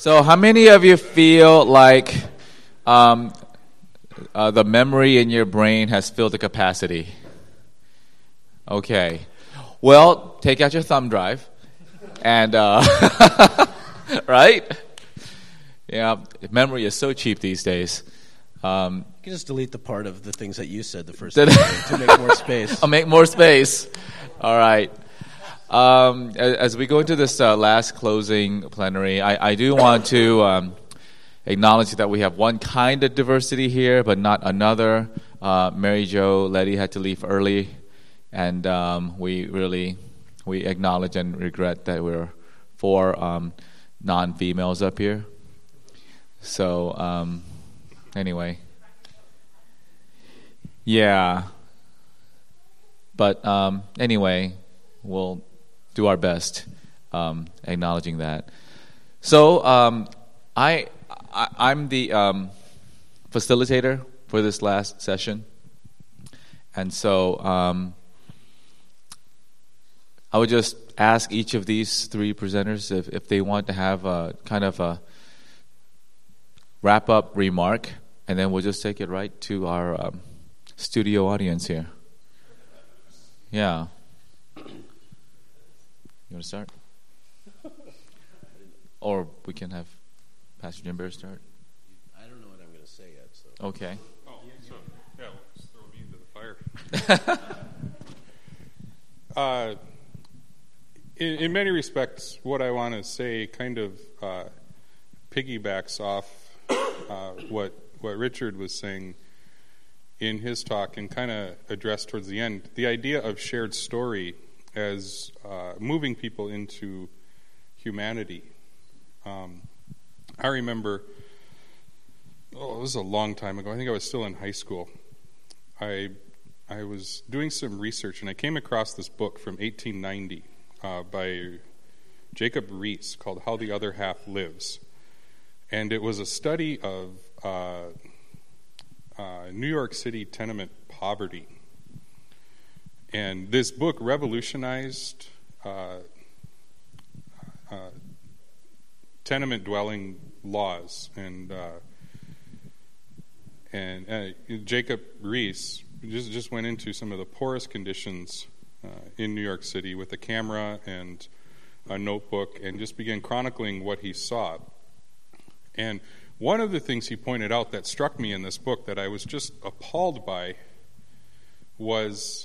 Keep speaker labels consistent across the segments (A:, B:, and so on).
A: So how many of you feel like the memory in your brain has filled the capacity? Okay. Well, take out your thumb drive and, right? Yeah, memory is so cheap these days.
B: You can just delete the part of the things that you said the first time to make more space.
A: I'll make more space. All right. As we go into this last closing plenary, I do want to acknowledge that we have one kind of diversity here, but not another. Mary Jo Letty had to leave early, and we acknowledge and regret that we're 4 non-females up here. So anyway, yeah. But anyway, we'll do our best acknowledging that. So I'm the facilitator for this last session, and so I would just ask each of these 3 presenters if they want to have a kind of a wrap-up remark, and then we'll just take it right to our studio audience here. Yeah. You want to start? Or we can have Pastor Jim Bear start.
B: I don't know what I'm going to say yet. So.
A: Okay.
C: Oh, so yeah, let's throw me into the fire. In many respects, what I want to say kind of piggybacks off what Richard was saying in his talk and kind of addressed towards the end. The idea of shared story as moving people into humanity. I remember, it was a long time ago. I think I was still in high school. I was doing some research, and I came across this book from 1890 by Jacob Riis called How the Other Half Lives. And it was a study of New York City tenement poverty. And this book revolutionized tenement dwelling laws, and Jacob Riis just went into some of the poorest conditions in New York City with a camera and a notebook, and just began chronicling what he saw. And one of the things he pointed out that struck me in this book that I was just appalled by was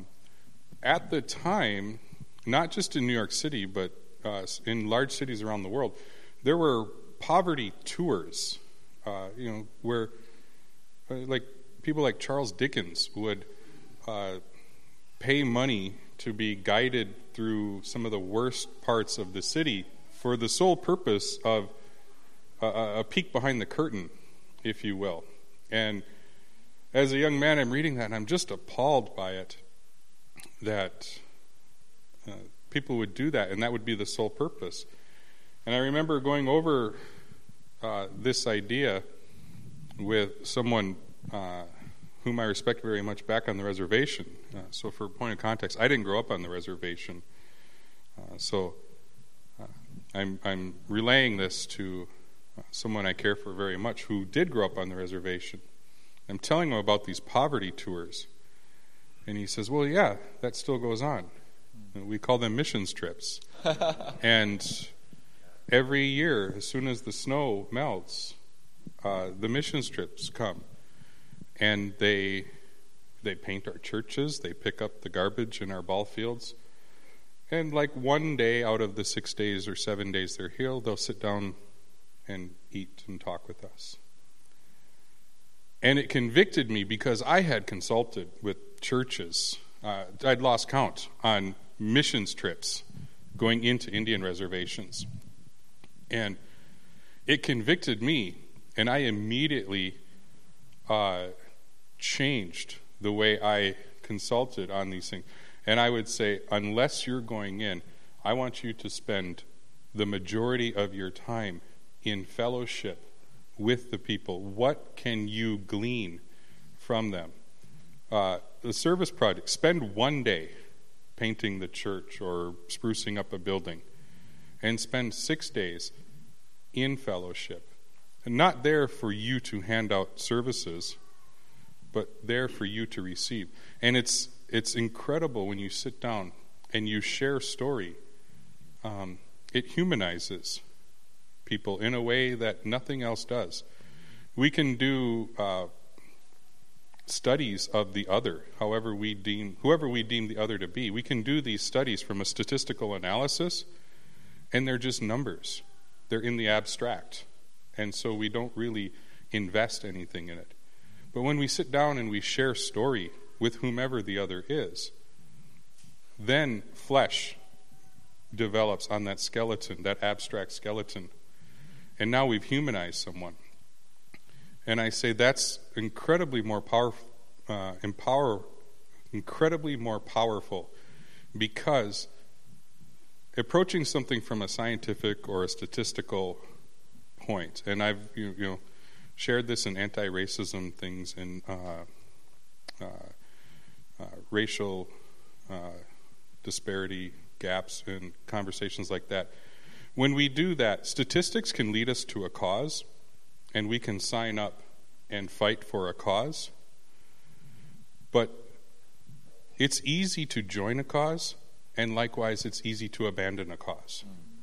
C: at the time, not just in New York City, but in large cities around the world, there were poverty tours, where like people like Charles Dickens would pay money to be guided through some of the worst parts of the city for the sole purpose of a peek behind the curtain, if you will. And as a young man, I'm reading that, and I'm just appalled by it, that people would do that, and that would be the sole purpose. And I remember going over this idea with someone whom I respect very much back on the reservation. So for a point of context, I didn't grow up on the reservation. So I'm relaying this to someone I care for very much who did grow up on the reservation. I'm telling him about these poverty tours. And he says, well, yeah, that still goes on. We call them missions trips. And every year, as soon as the snow melts, the missions trips come. And they paint our churches, they pick up the garbage in our ball fields. And like one day out of the 6 days or 7 days they're here, they'll sit down and eat and talk with us. And it convicted me because I had consulted with churches. I'd lost count on missions trips going into Indian reservations. And it convicted me, and I immediately changed the way I consulted on these things. And I would say, unless you're going in, I want you to spend the majority of your time in fellowship with the people. What can you glean from them? The service project, spend one day painting the church or sprucing up a building, and spend 6 days in fellowship, and not there for you to hand out services, but there for you to receive. And it's incredible when you sit down and you share story. It humanizes people in a way that nothing else does. We can do studies of the other, whoever we deem the other to be. We can do these studies from a statistical analysis, and they're just numbers. They're in the abstract. And so we don't really invest anything in it. But when we sit down and we share story with whomever the other is, then flesh develops on that skeleton, that abstract skeleton. And now we've humanized someone. And I say that's incredibly more powerful, because approaching something from a scientific or a statistical point, and I've shared this in anti-racism things and racial disparity gaps and conversations like that. When we do that, statistics can lead us to a cause, and we can sign up and fight for a cause. But it's easy to join a cause, and likewise it's easy to abandon a cause.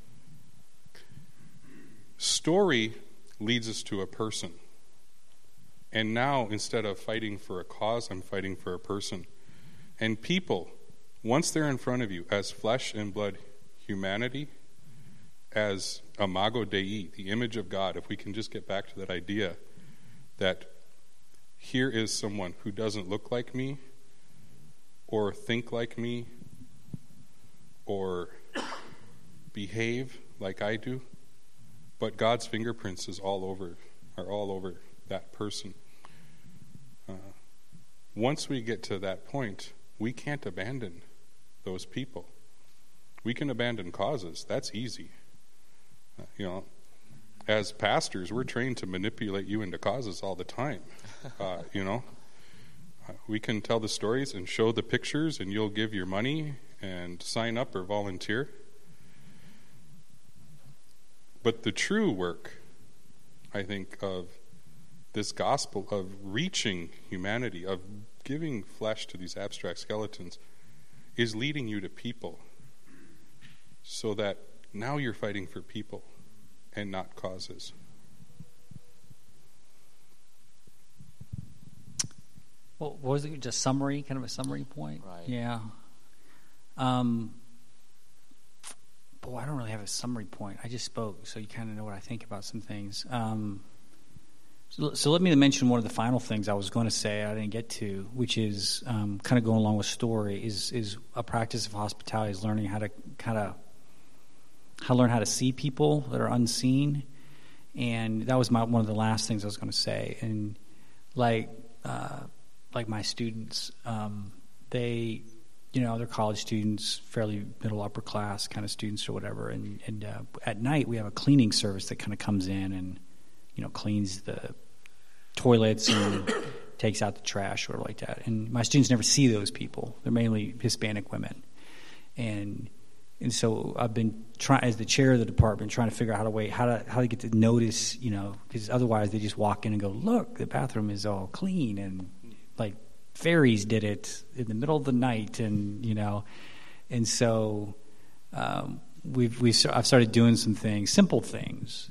C: Story leads us to a person. And now, instead of fighting for a cause, I'm fighting for a person. And people, once they're in front of you as flesh and blood humanity, as imago Dei, the image of God, if we can just get back to that idea that here is someone who doesn't look like me or think like me or behave like I do, but God's fingerprints are all over that person. Once we get to that point, we can't abandon those people. We can abandon causes. That's easy. As pastors, we're trained to manipulate you into causes all the time. We can tell the stories and show the pictures, and you'll give your money and sign up or volunteer. But the true work, I think, of this gospel of reaching humanity, of giving flesh to these abstract skeletons, is leading you to people, so that now you're fighting for people and not causes.
D: Well, was it just summary, kind of a summary point?
A: Right.
D: Yeah. Boy, I don't really have a summary point. I just spoke, so you kind of know what I think about some things. So let me mention one of the final things I was going to say I didn't get to, which is kind of going along with story, is a practice of hospitality, is learning how to learn how to see people that are unseen. And that was one of the last things I was going to say. And like my students, they're college students, fairly middle upper class kind of students or whatever. And at night we have a cleaning service that kind of comes in and cleans the toilets and takes out the trash or like that. And my students never see those people. They're mainly Hispanic women. And so I've been trying, as the chair of the department, trying to figure out how to get to notice, because otherwise they just walk in and go, look, the bathroom is all clean, and like fairies did it in the middle of the night, and and so I've started doing some things, simple things,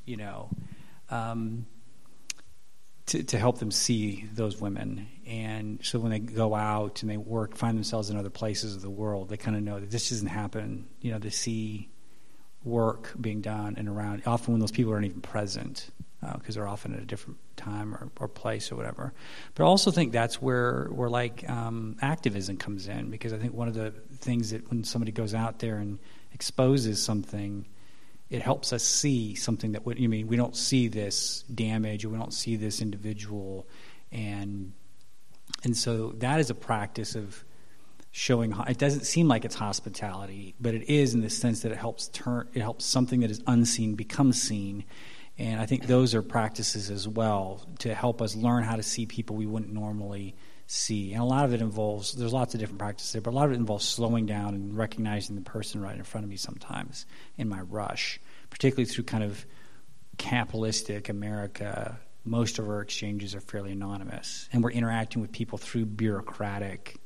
D: to help them see those women. And so when they go out and they find themselves in other places of the world, they kind of know that this doesn't happen. They see work being done and around, often when those people aren't even present, because they're often at a different time or place or whatever. But I also think that's where activism comes in, because I think one of the things that when somebody goes out there and exposes something, it helps us see something that we don't see this damage, or we don't see this individual, and so that is a practice of showing. It doesn't seem like it's hospitality, but it is, in the sense that it helps something that is unseen become seen. And I think those are practices as well to help us learn how to see people we wouldn't normally see. And a lot of it involves, there's lots of different practices there, but a lot of it involves slowing down and recognizing the person right in front of me sometimes in my rush, particularly through kind of capitalistic America, most of our exchanges are fairly anonymous, and we're interacting with people through bureaucratic,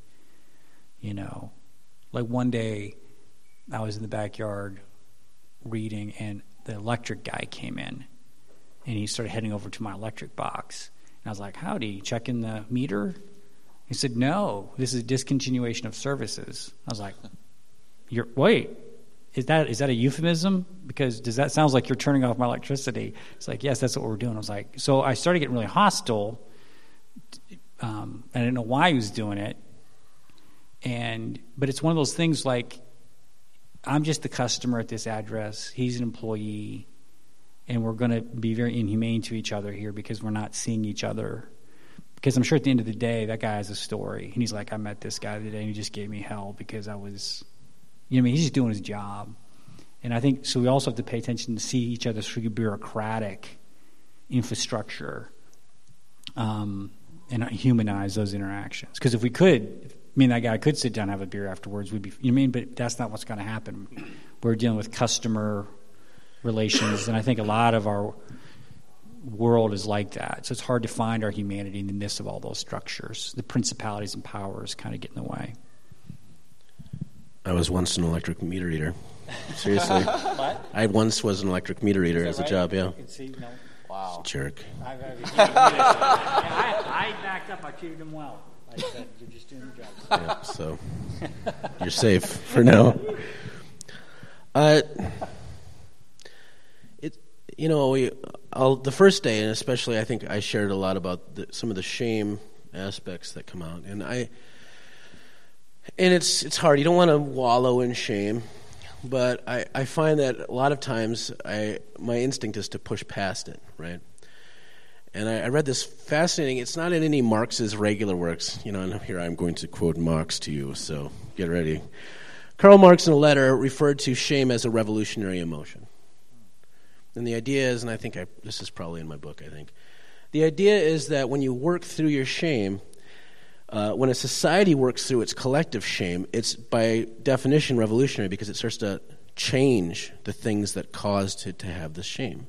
D: like one day I was in the backyard reading, and the electric guy came in, and he started heading over to my electric box, and I was like, howdy, checking the meter? He said, no, this is discontinuation of services. I was like, wait, is that a euphemism? Because that sounds like you're turning off my electricity. It's like, yes, that's what we're doing. I was like, so I started getting really hostile. I didn't know why he was doing it. But it's one of those things like, I'm just the customer at this address. He's an employee. And we're going to be very inhumane to each other here because we're not seeing each other. Because I'm sure at the end of the day, that guy has a story. And he's like, I met this guy today, and he just gave me hell because I was, he's just doing his job. And I think, so we also have to pay attention to see each other through bureaucratic infrastructure and humanize those interactions. Because if we could, that guy could sit down and have a beer afterwards, we'd be, but that's not what's going to happen. We're dealing with customer relations, and I think a lot of our world is like that. So it's hard to find our humanity in the midst of all those structures. The principalities and powers kind of get in the way.
B: I was once an electric meter reader. Seriously.
D: What?
B: I once was an electric meter reader as a job, yeah.
A: Wow.
B: Jerk.
D: I backed up. I treated him well. I said, you're just doing your job.
B: Yeah, so you're safe for now. The first day, and especially I think I shared a lot about some of the shame aspects that come out. And it's hard. You don't want to wallow in shame. But I find that a lot of times my instinct is to push past it, right? And I read this fascinating, it's not in any Marx's regular works, and here I'm going to quote Marx to you, so get ready. Karl Marx in a letter referred to shame as a revolutionary emotion. And the idea is, and I think this is probably in my book, I think. The idea is that when you work through your shame, when a society works through its collective shame, it's by definition revolutionary because it starts to change the things that caused it to have the shame.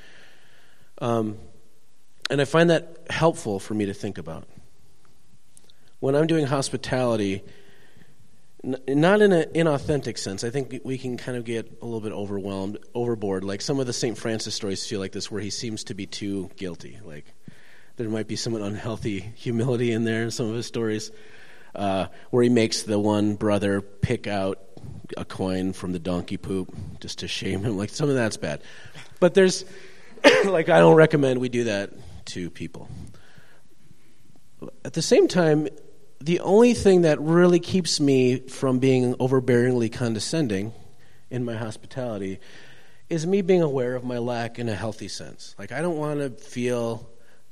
B: And I find that helpful for me to think about. When I'm doing hospitality, not in an inauthentic sense, I think we can kind of get a little bit overboard. Like some of the St. Francis stories feel like this, where he seems to be too guilty. Like there might be some unhealthy humility in there in some of his stories, where he makes the one brother pick out a coin from the donkey poop just to shame him. Like some of that's bad. But there's, I don't recommend we do that to people. At the same time, the only thing that really keeps me from being overbearingly condescending in my hospitality is me being aware of my lack in a healthy sense. I don't want to feel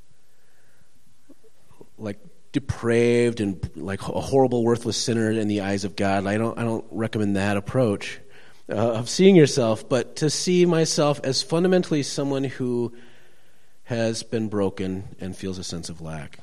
B: like depraved and like a horrible, worthless sinner in the eyes of God. I don't recommend that approach of seeing yourself, but to see myself as fundamentally someone who has been broken and feels a sense of lack.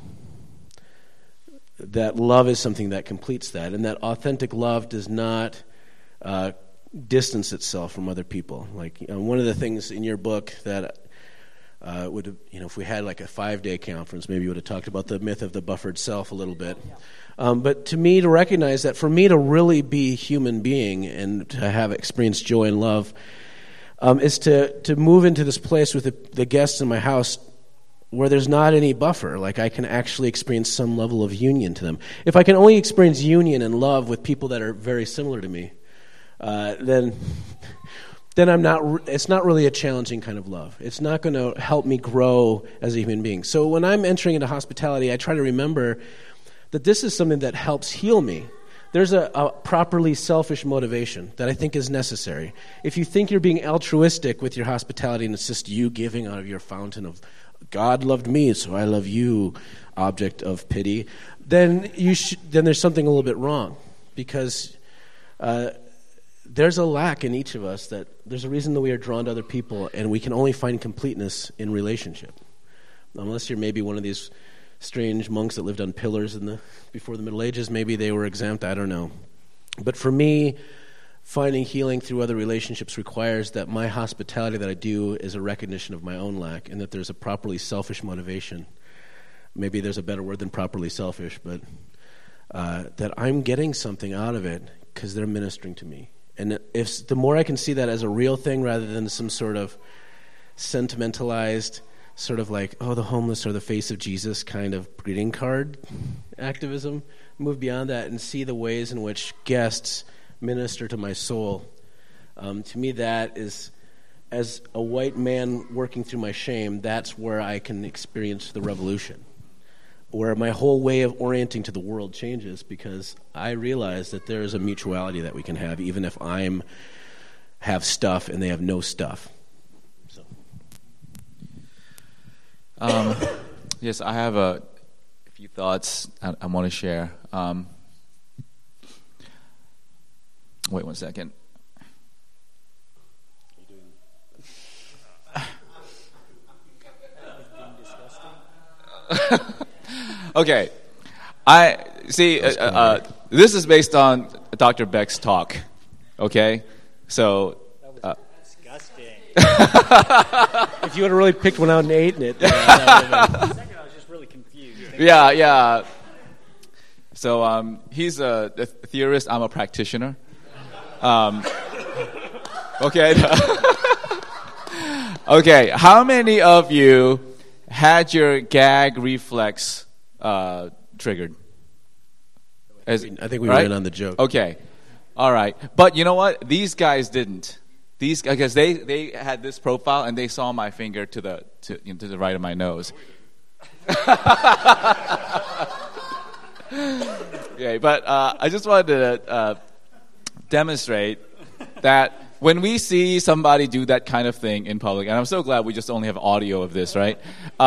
B: That love is something that completes that, and that authentic love does not distance itself from other people. One of the things in your book that would have, if we had a 5-day conference, maybe you would have talked about the myth of the buffered self a little bit. But to me, to recognize that for me to really be a human being and to have experienced joy and love is to move into this place with the guests in my house where there's not any buffer. I can actually experience some level of union to them. If I can only experience union and love with people that are very similar to me, then I'm not. It's not really a challenging kind of love. It's not going to help me grow as a human being. So when I'm entering into hospitality, I try to remember that this is something that helps heal me. There's a properly selfish motivation that I think is necessary. If you think you're being altruistic with your hospitality and it's just you giving out of your fountain of God loved me, so I love you, object of pity, then there's something a little bit wrong, because there's a lack in each of us. That there's a reason that we are drawn to other people, and we can only find completeness in relationship. Unless you're maybe one of these strange monks that lived on pillars before the Middle Ages, maybe they were exempt. I don't know. But for me, finding healing through other relationships requires that my hospitality that I do is a recognition of my own lack, and that there's a properly selfish motivation. Maybe there's a better word than properly selfish, but that I'm getting something out of it because they're ministering to me. And if the more I can see that as a real thing rather than some sort of sentimentalized, sort of like, oh, the homeless are the face of Jesus kind of greeting card activism, move beyond that and see the ways in which guests minister to my soul. To me, that is, as a white man working through my shame, that's where I can experience the revolution, where my whole way of orienting to the world changes, because I realize that there is a mutuality that we can have, even if I have stuff and they have no stuff. So.
A: Yes, I have a few thoughts I want to share. Wait 1 second. Okay, I see. This is based on Dr. Beck's talk. Okay, so
E: Disgusting.
B: If you would have really picked one out and eaten it, that would have been.
E: Second, I was just really confused.
A: yeah. So he's a theorist. I'm a practitioner. Okay. Okay. How many of you had your gag reflex triggered?
B: I think we were in on the joke.
A: Okay. All right. But you know what? These guys didn't. Because they had this profile and they saw my finger to the right of my nose. Okay, but I just wanted to demonstrate that when we see somebody do that kind of thing in public, and I'm so glad we just only have audio of this, right?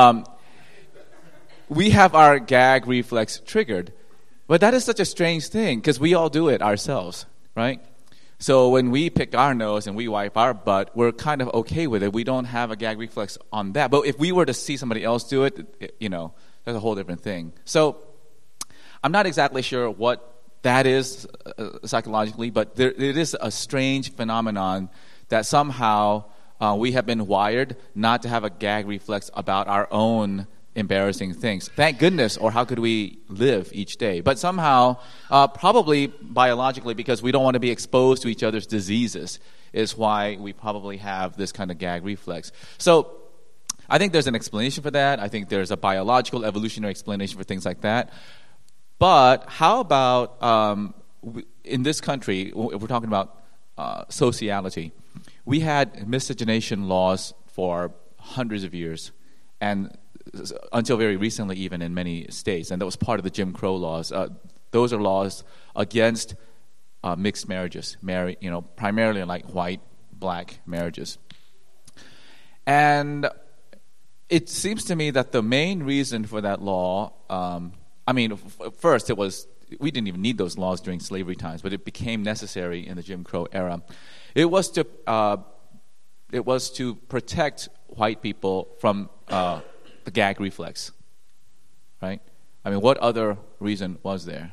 A: We have our gag reflex triggered. But that is such a strange thing because we all do it ourselves, right? So when we pick our nose and we wipe our butt, we're kind of okay with it. We don't have a gag reflex on that. But if we were to see somebody else do it, that's a whole different thing. So I'm not exactly sure what that is psychologically, but it is a strange phenomenon that somehow we have been wired not to have a gag reflex about our own embarrassing things. Thank goodness, or how could we live each day? But somehow, probably biologically, because we don't want to be exposed to each other's diseases, is why we probably have this kind of gag reflex. So I think there's an explanation for that. I think there's a biological, evolutionary explanation for things like that. But how about in this country, if we're talking about sociality, we had miscegenation laws for hundreds of years, and until very recently even in many states, and that was part of the Jim Crow laws. Those are laws against mixed marriages, primarily like white, black marriages. And it seems to me that the main reason for that law, first we didn't even need those laws during slavery times, but it became necessary in the Jim Crow era. It was to protect white people from the gag reflex, right? I mean, what other reason was there?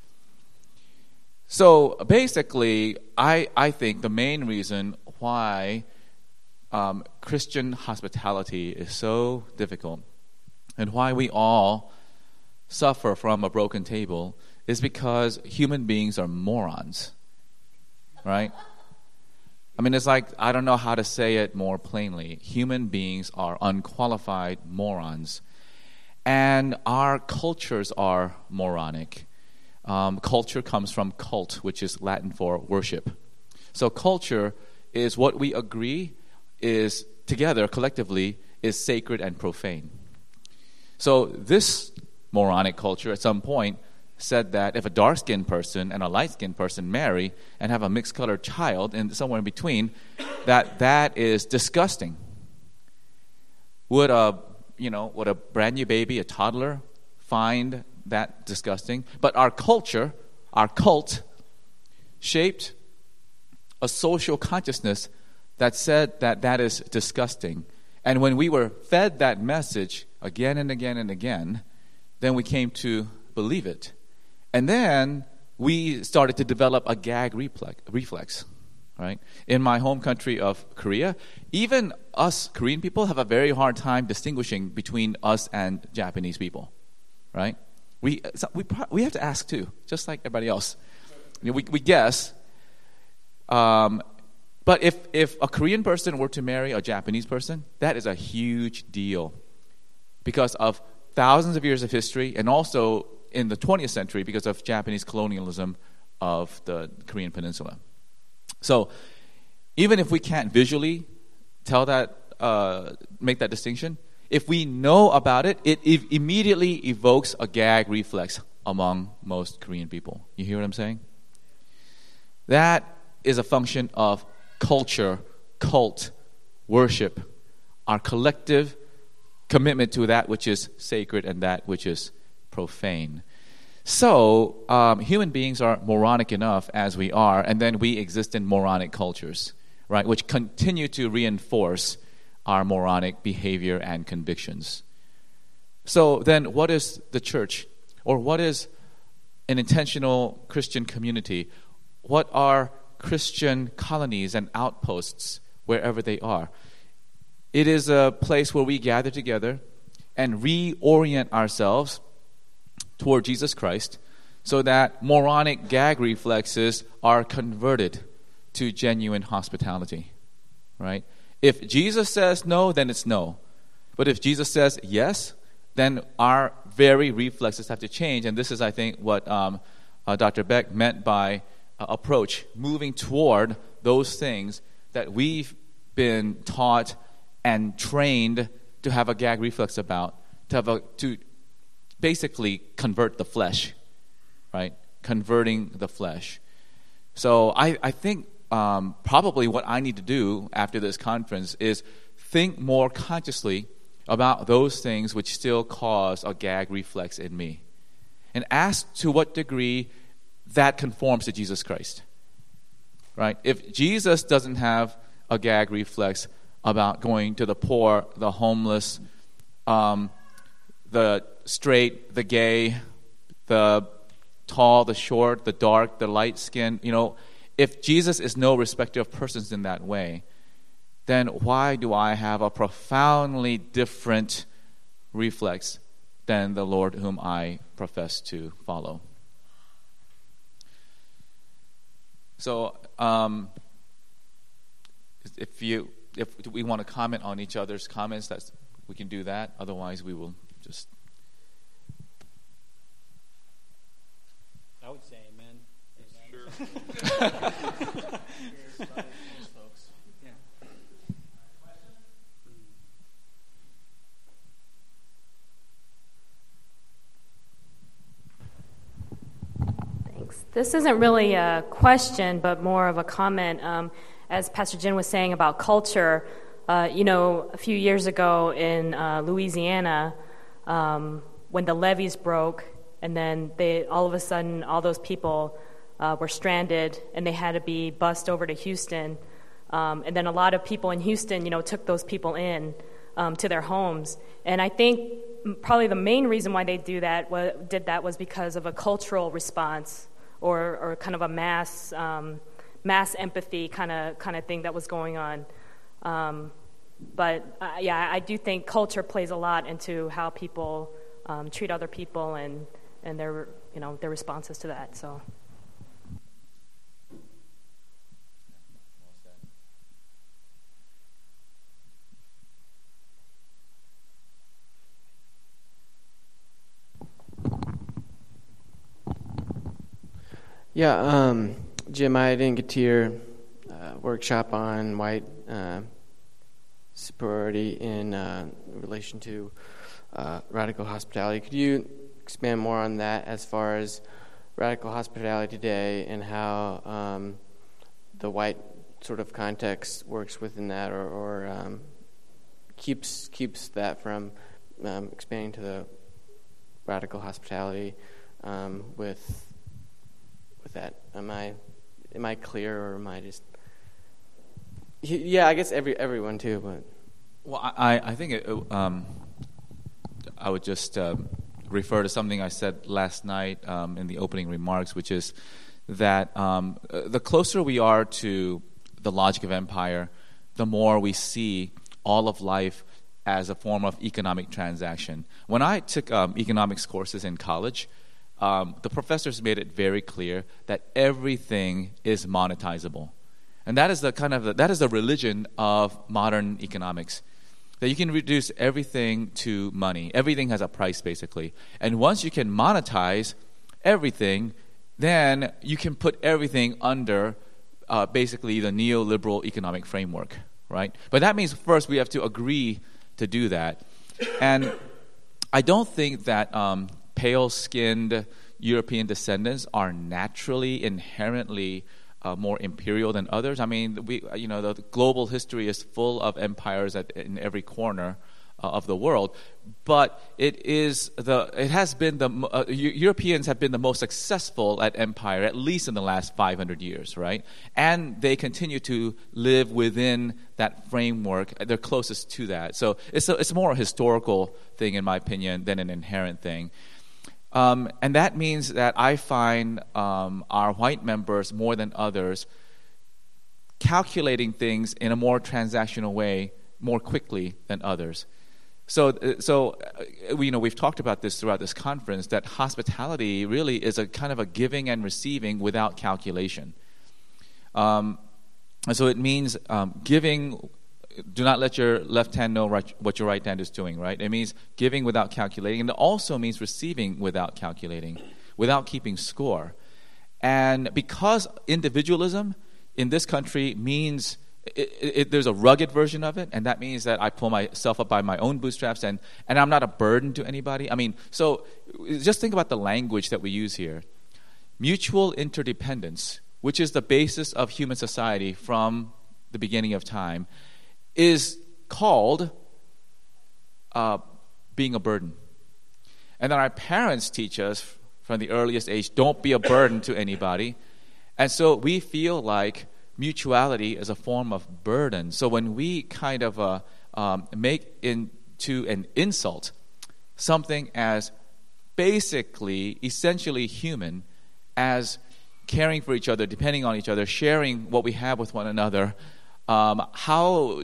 A: So basically, I think the main reason why Christian hospitality is so difficult and why we all suffer from a broken table is because human beings are morons, right? I mean, it's like, I don't know how to say it more plainly. Human beings are unqualified morons. And our cultures are moronic. Culture comes from cult, which is Latin for worship. So culture is what we agree is together, collectively, is sacred and profane. So this moronic culture at some point said that if a dark-skinned person and a light-skinned person marry and have a mixed-colored child and somewhere in between, that is disgusting. Would a brand new baby, a toddler, find that disgusting? But our culture, our cult, shaped a social consciousness that said that is disgusting. And when we were fed that message again and again and again, then we came to believe it. And then we started to develop a gag reflex. right? In my home country of Korea, even us Korean people have a very hard time distinguishing between us and Japanese people, right? We have to ask too, just like everybody else. We guess, but if a Korean person were to marry a Japanese person, that is a huge deal because of thousands of years of history, and also in the 20th century because of Japanese colonialism of the Korean Peninsula. So even if we can't visually tell that, make that distinction, if we know about it, it immediately evokes a gag reflex among most Korean people. You hear what I'm saying? That is a function of culture, cult, worship, our collective commitment to that which is sacred and that which is profane. So, human beings are moronic enough as we are, and then we exist in moronic cultures, right, which continue to reinforce our moronic behavior and convictions. So then what is the church? Or what is an intentional Christian community? What are Christian colonies and outposts wherever they are? It is a place where we gather together and reorient ourselves toward Jesus Christ so that moronic gag reflexes are converted to genuine hospitality, right? If Jesus says no, then it's no. But if Jesus says yes, then our very reflexes have to change. And this is, I think, what Dr. Beck meant by approach, moving toward those things that we've been taught and trained to have a gag reflex about, to basically convert the flesh, right? Converting the flesh. So I think probably what I need to do after this conference is think more consciously about those things which still cause a gag reflex in me, and ask to what degree that conforms to Jesus Christ, right? If Jesus doesn't have a gag reflex about going to the poor, the homeless, the straight, the gay, the tall, the short, the dark, the light skin, if Jesus is no respecter of persons in that way, then why do I have a profoundly different reflex than the Lord whom I profess to follow? So, if we want to comment on each other's comments, we can do that. Otherwise, we will just.
E: I would say amen.
C: Sure.
F: Thanks. This isn't really a question, but more of a comment. As Pastor Jin was saying about culture, a few years ago in Louisiana, when the levees broke, and then all of a sudden, all those people were stranded, and they had to be bused over to Houston. And then a lot of people in Houston, took those people in to their homes. And I think probably the main reason why they did that was because of a cultural response or kind of a mass empathy kind of thing that was going on. But I do think culture plays a lot into how people treat other people and their responses to that. So.
G: Yeah, Jim, I didn't get to your workshop on white superiority in relation to radical hospitality. Could you expand more on that as far as radical hospitality today and how the white sort of context works within that, or keeps that from expanding to the radical hospitality with that? Am I clear, or am I just? Yeah, I guess everyone too, but.
A: Well, I think I would just refer to something I said last night in the opening remarks, which is that the closer we are to the logic of empire, the more we see all of life as a form of economic transaction. When I took economics courses in college, the professors made it very clear that everything is monetizable. And that is the religion of modern economics. That you can reduce everything to money. Everything has a price, basically. And once you can monetize everything, then you can put everything under basically the neoliberal economic framework, right? But that means first we have to agree to do that. And I don't think that pale-skinned European descendants are naturally, inherently more imperial than others. I mean, the global history is full of empires in every corner of the world, but Europeans have been the most successful at empire, at least in the last 500 years, right? And they continue to live within that framework. They're closest to that. So it's more a historical thing, in my opinion, than an inherent thing. And that means that I find our white members, more than others, calculating things in a more transactional way more quickly than others. So we've talked about this throughout this conference, that hospitality really is a kind of a giving and receiving without calculation. And so it means giving. Do not let your left hand know what your right hand is doing, right? It means giving without calculating. And it also means receiving without calculating, without keeping score. And because individualism in this country means there's a rugged version of it, and that means that I pull myself up by my own bootstraps, and I'm not a burden to anybody. I mean, so just think about the language that we use here. Mutual interdependence, which is the basis of human society from the beginning of time, is called being a burden. And then our parents teach us from the earliest age, don't be a burden to anybody. And so we feel like mutuality is a form of burden. So when we kind of make into an insult something as basically, essentially human as caring for each other, depending on each other, sharing what we have with one another, how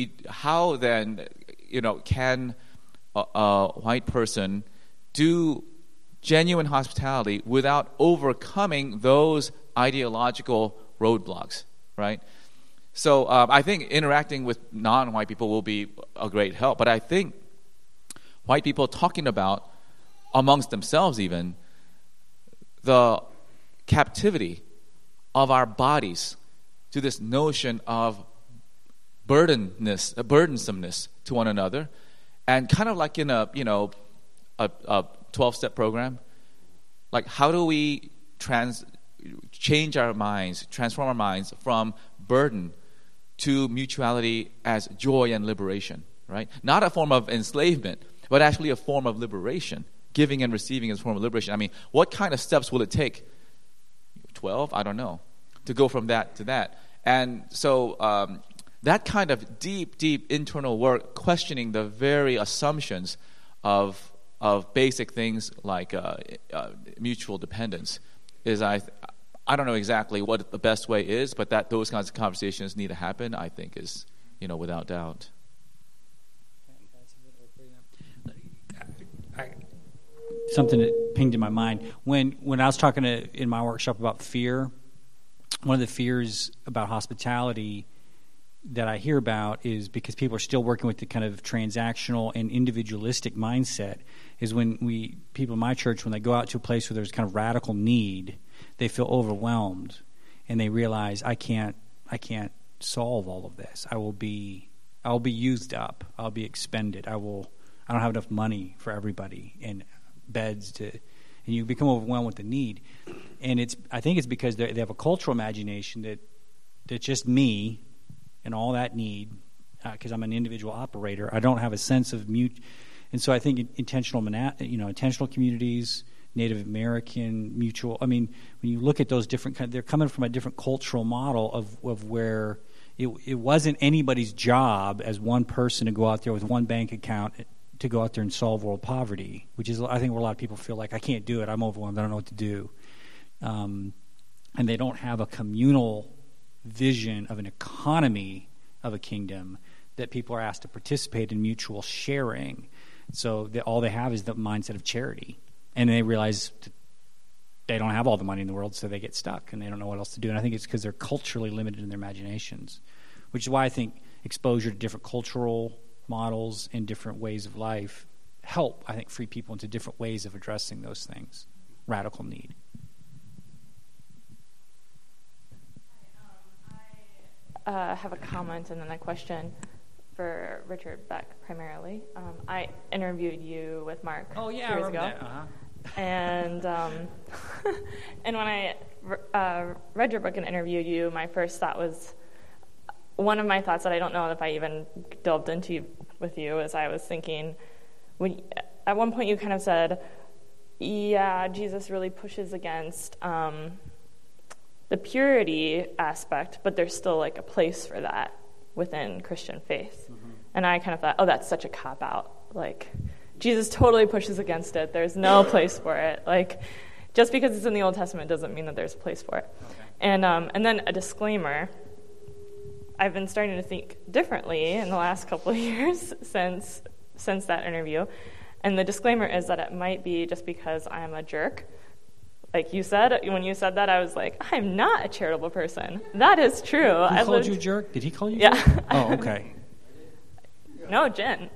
A: then can a white person do genuine hospitality without overcoming those ideological roadblocks, right? So I think interacting with non-white people will be a great help. But I think white people talking about, amongst themselves even, the captivity of our bodies to this notion of burdensomeness to one another, and kind of like in a 12-step program, like how do we change our minds, transform our minds from burden to mutuality as joy and liberation, right? Not a form of enslavement, but actually a form of liberation. Giving and receiving is a form of liberation. I mean, what kind of steps will it take? 12? I don't know. To go from that to that. And so that kind of deep internal work, questioning the very assumptions of basic things like mutual dependence, is I don't know exactly what the best way is, but that those kinds of conversations need to happen, I think, is without doubt.
D: Something that pinged in my mind when I was talking in my workshop about fear. One of the fears about hospitality that I hear about is because people are still working with the kind of transactional and individualistic mindset. Is when people in my church, when they go out to a place where there's kind of radical need, they feel overwhelmed, and they realize I can't solve all of this. I'll be used up. I'll be expended. I don't have enough money for everybody and beds and you become overwhelmed with the need. And I think it's because they have a cultural imagination that just me and all that need, because I'm an individual operator, I don't have a sense of and so I think intentional communities, Native American, mutual. I mean, when you look at those different they're coming from a different cultural model of where it wasn't anybody's job as one person to go out there with one bank account to go out there and solve world poverty, which is, I think, where a lot of people feel like, I can't do it, I'm overwhelmed, I don't know what to do. And they don't have a communal vision of an economy of a kingdom that people are asked to participate in mutual sharing. So all they have is the mindset of charity. And they realize they don't have all the money in the world, so they get stuck and they don't know what else to do. And I think it's because they're culturally limited in their imaginations, which is why I think exposure to different cultural models and different ways of life help, I think, free people into different ways of addressing those things. Radical need.
H: I have a comment and then a question for Richard Beck primarily. I interviewed you with Mark 2 years ago.
D: That. Uh-huh.
H: And and when I read your book and interviewed you, my first thought was, one of my thoughts that I don't know if I even delved into with you, is I was thinking, at one point you kind of said, yeah, Jesus really pushes against the purity aspect, but there's still like a place for that within Christian faith. Mm-hmm. And I kind of thought, oh, that's such a cop-out. Like, Jesus totally pushes against it. There's no place for it. Like, just because it's in the Old Testament doesn't mean that there's a place for it. Okay. And then a disclaimer. I've been starting to think differently in the last couple of years since that interview. And the disclaimer is that it might be just because I'm a jerk. Like you said, when you said that, I was like, I'm not a charitable person. That is true.
D: Who called you a jerk? Did he call you a
H: jerk?
D: Yeah. Oh, okay.
H: No, Jen.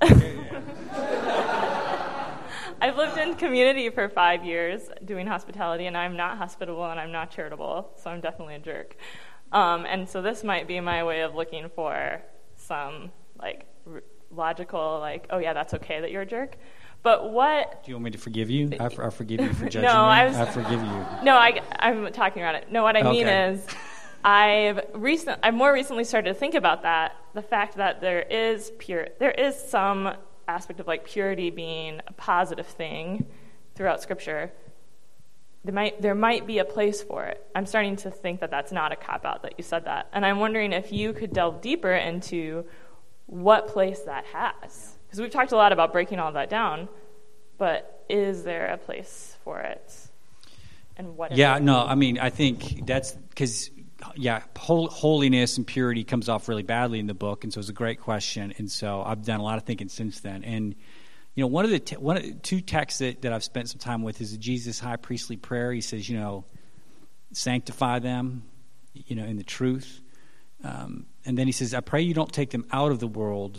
H: I've lived in community for 5 years doing hospitality, and I'm not hospitable and I'm not charitable, so I'm definitely a jerk. And so this might be my way of looking for some like logical, like, oh yeah, that's okay that you're a jerk. But what?
D: Do you want me to forgive you? I forgive you for judging
H: me.
D: I forgive you.
H: No, I'm talking around it. No, what I mean is, I've more recently started to think about that. The fact that there is some aspect of like purity being a positive thing throughout Scripture. There might be a place for it. I'm starting to think that that's not a cop-out that you said that. And I'm wondering if you could delve deeper into what place that has. Because we've talked a lot about breaking all that down, but is there a place for it? And what is it?
D: No, I mean, I think that's because, holiness and purity comes off really badly in the book, and so it's a great question. And so I've done a lot of thinking since then. And one of the two texts that I've spent some time with is the Jesus high priestly prayer. He says, sanctify them, in the truth. And then he says, I pray you don't take them out of the world.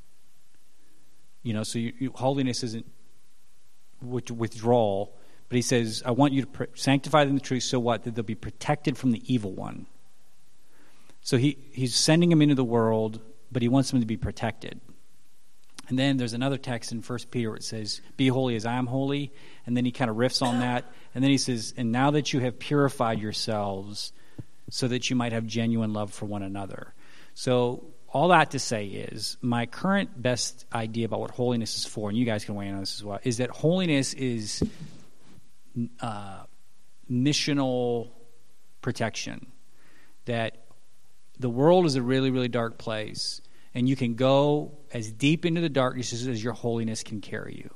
D: So holiness isn't withdrawal. But he says, I want you to sanctify them in the truth, so what? That they'll be protected from the evil one. So he's sending them into the world, but he wants them to be protected. And then there's another text in 1 Peter where it says, be holy as I am holy. And then he kind of riffs on that. And then he says, and now that you have purified yourselves so that you might have genuine love for one another. So all that to say is, my current best idea about what holiness is for, and you guys can weigh in on this as well, is that holiness is missional protection. That the world is a really, really dark place, and you can go as deep into the darkness as your holiness can carry you.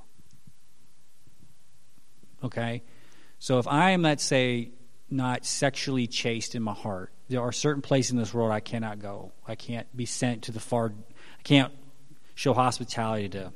D: Okay? So if I am, let's say, not sexually chaste in my heart, there are certain places in this world I cannot go. I can't be sent to I can't show hospitality to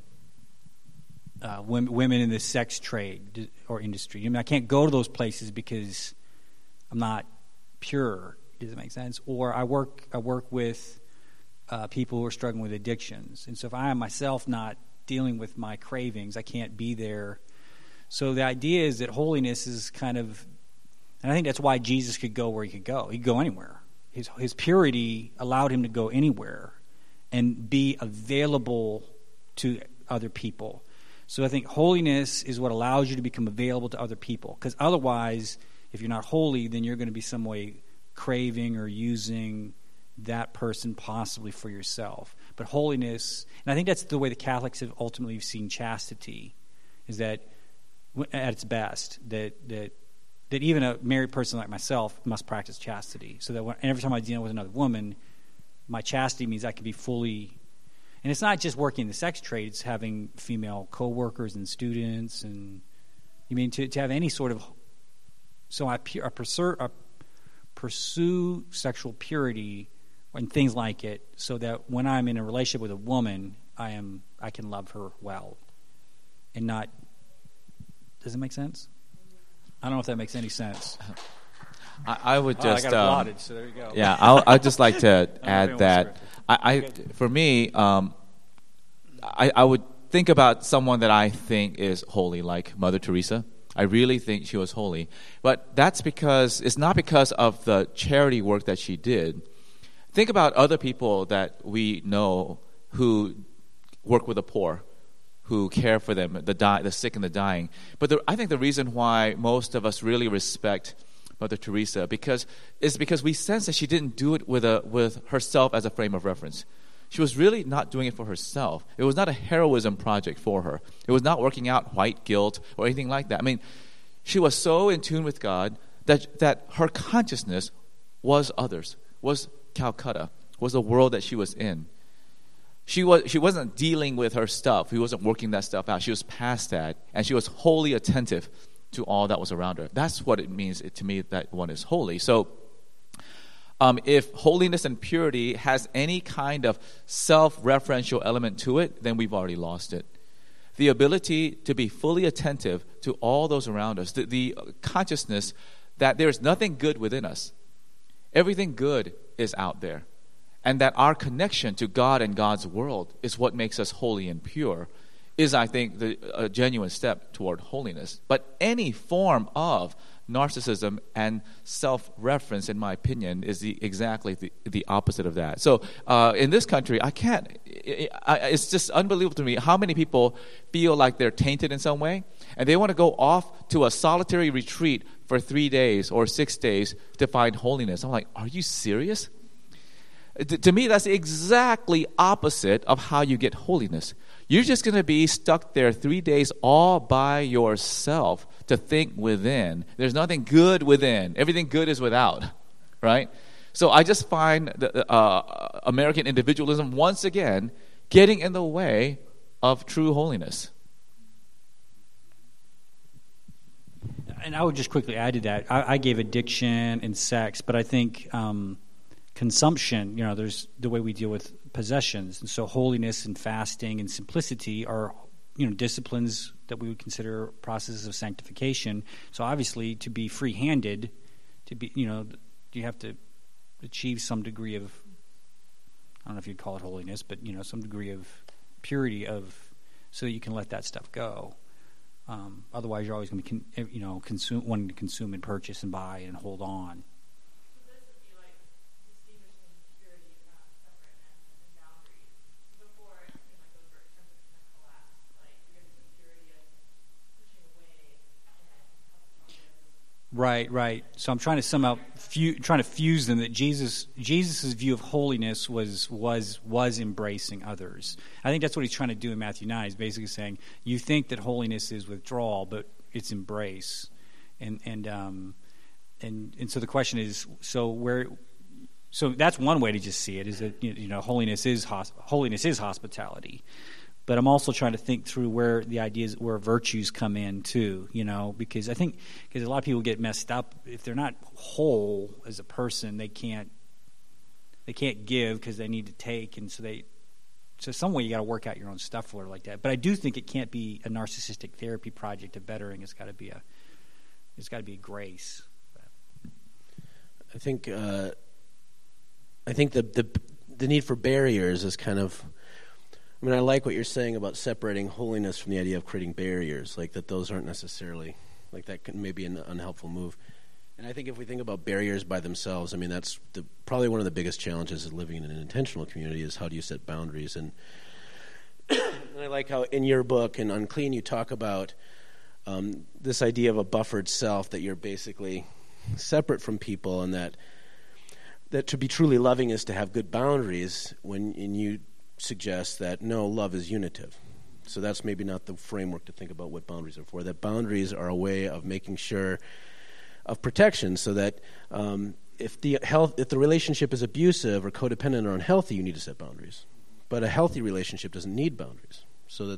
D: women in the sex trade or industry. I can't go to those places because I'm not pure. Does it make sense? Or I work with people who are struggling with addictions. And so if I am myself not dealing with my cravings, I can't be there. So the idea is that holiness is kind of, and I think that's why Jesus could go where he could go. He could go anywhere. His purity allowed him to go anywhere and be available to other people. So I think holiness is what allows you to become available to other people. Because otherwise, if you're not holy, then you're going to be some way craving or using that person possibly for yourself. But holiness, and I think that's the way the Catholics have ultimately seen chastity, is that at its best, that even a married person like myself must practice chastity. So that every time I deal with another woman, my chastity means I can be fully. And it's not just working in the sex trade; it's having female coworkers and students, and to have any sort of. So I pursue sexual purity and things like it, so that when I'm in a relationship with a woman, I can love her well, and not. Does it make sense? I don't know if that makes any sense.
A: I would just.
D: I got applauded, so there you go.
A: Yeah, I'd just like to add that. For me, I would think about someone that I think is holy, like Mother Teresa. I really think she was holy. But that's because, it's not because of the charity work that she did. Think about other people that we know who work with the poor, who care for them, the sick and the dying. But I think the reason why most of us really respect Mother Teresa is because we sense that she didn't do it with herself as a frame of reference. She was really not doing it for herself. It was not a heroism project for her. It was not working out white guilt or anything like that. I mean, she was so in tune with God that her consciousness was others, was Calcutta, was the world that she was in. She wasn't dealing with her stuff. She wasn't working that stuff out. She was past that, and she was wholly attentive to all that was around her. That's what it means to me that one is holy. So if holiness and purity has any kind of self-referential element to it, then we've already lost it. The ability to be fully attentive to all those around us, the consciousness that there's nothing good within us. Everything good is out there. And that our connection to God and God's world is what makes us holy and pure, is, I think, a genuine step toward holiness. But any form of narcissism and self-reference, in my opinion, is exactly the opposite of that. So in this country, it's just unbelievable to me how many people feel like they're tainted in some way, and they want to go off to a solitary retreat for 3 days or 6 days to find holiness. I'm like, are you serious? To me, that's exactly opposite of how you get holiness. You're just going to be stuck there 3 days all by yourself to think within. There's nothing good within. Everything good is without, right? So I just find American individualism, once again, getting in the way of true holiness.
D: And I would just quickly add to that. I gave addiction and sex, but I think consumption, there's the way we deal with possessions. And so holiness and fasting and simplicity are, disciplines that we would consider processes of sanctification. So obviously, to be free-handed, to be, you have to achieve some degree of, I don't know if you'd call it holiness, but, some degree of purity so that you can let that stuff go. Otherwise, you're always going to be, wanting to consume and purchase and buy and hold on. Right. So I'm trying to somehow fuse them. That Jesus's view of holiness was embracing others. I think that's what he's trying to do in Matthew 9. He's basically saying you think that holiness is withdrawal, but it's embrace. And so the question is, so that's one way to just see it, is that holiness is hospitality. But I'm also trying to think through where the ideas, where virtues come in too, because I think a lot of people get messed up if they're not whole as a person. They can't give because they need to take, and so some way you got to work out your own stuff for it like that. But I do think it can't be a narcissistic therapy project of bettering. It's got to be a grace.
B: I think the need for barriers is kind of. I mean, I like what you're saying about separating holiness from the idea of creating barriers, like that those aren't necessarily, like that can maybe an unhelpful move. And I think if we think about barriers by themselves, I mean, that's probably one of the biggest challenges of living in an intentional community is how do you set boundaries. And I like how in your book, in Unclean, you talk about this idea of a buffered self, that you're basically separate from people, and that to be truly loving is to have good boundaries and you suggest that no, love is unitive. So that's maybe not the framework to think about what boundaries are for. That boundaries are a way of making sure of protection, so that if the relationship is abusive or codependent or unhealthy, you need to set boundaries. But a healthy relationship doesn't need boundaries. So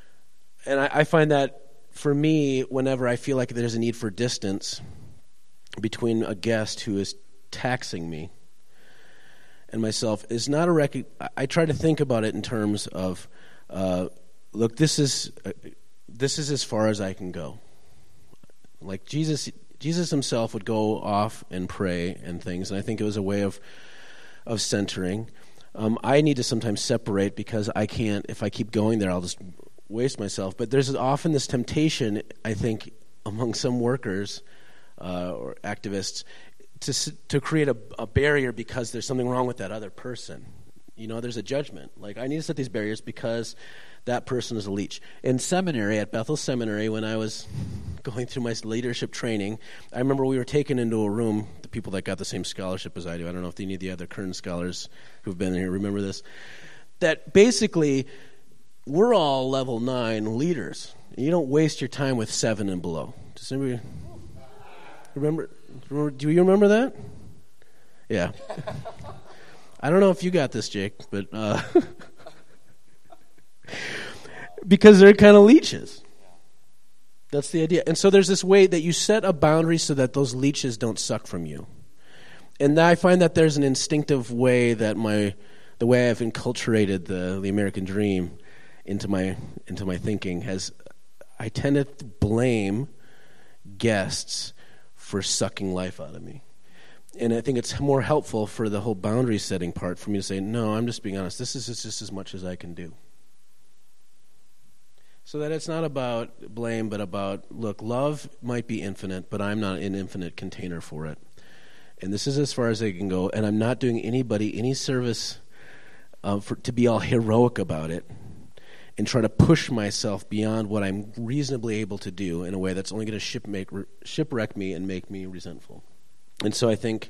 B: and I find that for me, whenever I feel like there's a need for distance, between a guest who is taxing me and myself is not I try to think about it in terms of, look, this is as far as I can go. Like Jesus himself would go off and pray and things, and I think it was a way of centering. I need to sometimes separate because I can't. If I keep going there, I'll just waste myself. But there's often this temptation, I think, among some workers or activists to create a barrier because there's something wrong with that other person. You know, there's a judgment. Like, I need to set these barriers because that person is a leech. In seminary, at Bethel Seminary, when I was going through my leadership training, I remember we were taken into a room, the people that got the same scholarship as I do. I don't know if any of the other Kern scholars who've been here remember this. That basically, we're all level 9 leaders. You don't waste your time with 7 and below. Does anybody remember? Do you remember that? Yeah. I don't know if you got this, Jake, but because they're kind of leeches. That's the idea. And so there's this way that you set a boundary so that those leeches don't suck from you. And I find that there's an instinctive way that the way I've enculturated the American dream into my thinking I tend to blame guests for sucking life out of me. And I think it's more helpful for the whole boundary setting part for me to say, no, I'm just being honest. This is just as much as I can do. So that it's not about blame, but about, look, love might be infinite, but I'm not an infinite container for it. And this is as far as I can go, and I'm not doing anybody any service to be all heroic about it and try to push myself beyond what I'm reasonably able to do in a way that's only going to shipwreck me and make me resentful. And so I think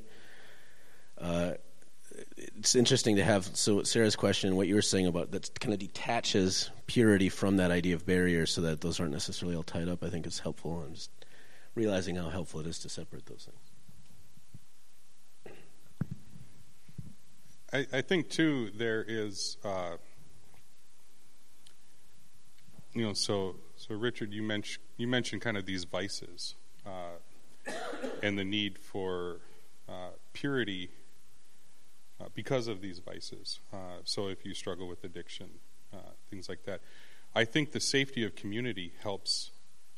B: it's interesting to have, so Sarah's question, what you were saying about that kind of detaches purity from that idea of barriers so that those aren't necessarily all tied up, I think is helpful. And just realizing how helpful it is to separate those
C: things. I think, too, there is... so Richard, you mentioned kind of these vices and the need for purity because of these vices. So if you struggle with addiction, things like that, I think the safety of community helps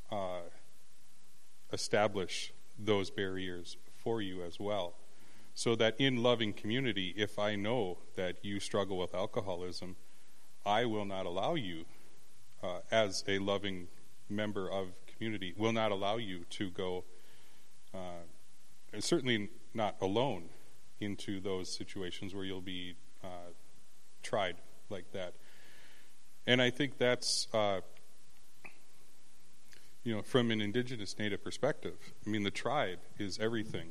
C: establish those barriers for you as well. So that in loving community, if I know that you struggle with alcoholism, I will not allow you as a loving member of community, will not allow you to go, certainly not alone, into those situations where you'll be tried like that. And I think that's, from an indigenous native perspective, I mean, the tribe is everything.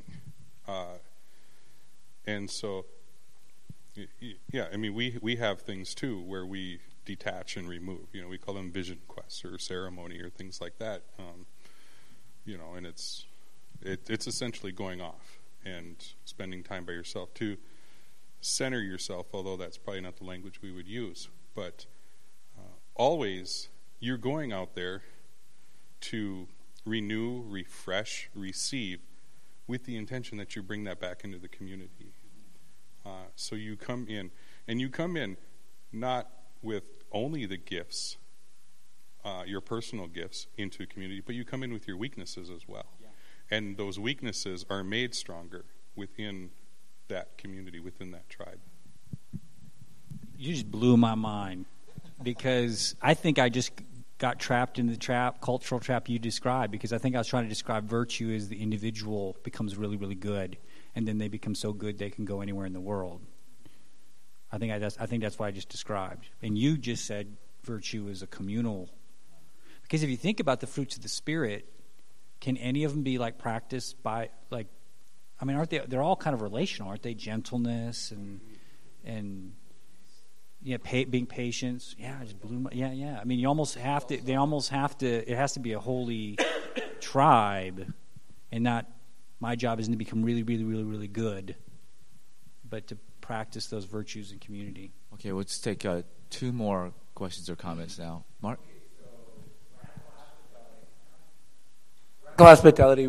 C: And so, yeah, I mean, we have things, too, where we detach and remove. We call them vision quests or ceremony or things like that. And it's essentially going off and spending time by yourself to center yourself, although that's probably not the language we would use. But always you're going out there to renew, refresh, receive with the intention that you bring that back into the community. So you come in, and you come in not with only the gifts, your personal gifts into a community, but you come in with your weaknesses as well. Yeah. And those weaknesses are made stronger within that community, within that tribe.
D: You just blew my mind, because I think I just got trapped in the cultural trap you described, because I think I was trying to describe virtue as the individual becomes really, really good, and then they become so good they can go anywhere in the world. I think that's what I just described. And you just said virtue is a communal. Because if you think about the fruits of the Spirit, can any of them be practiced by aren't they? They're all kind of relational, aren't they? Gentleness and being patient. Yeah, I just blew my. Yeah. I mean, you almost have to. They almost have to. It has to be a holy tribe, and not. My job isn't to become really, really, really, really good, but to practice those virtues in community.
A: Okay, let's take 2 more questions or comments now. Mark?
I: Hospitality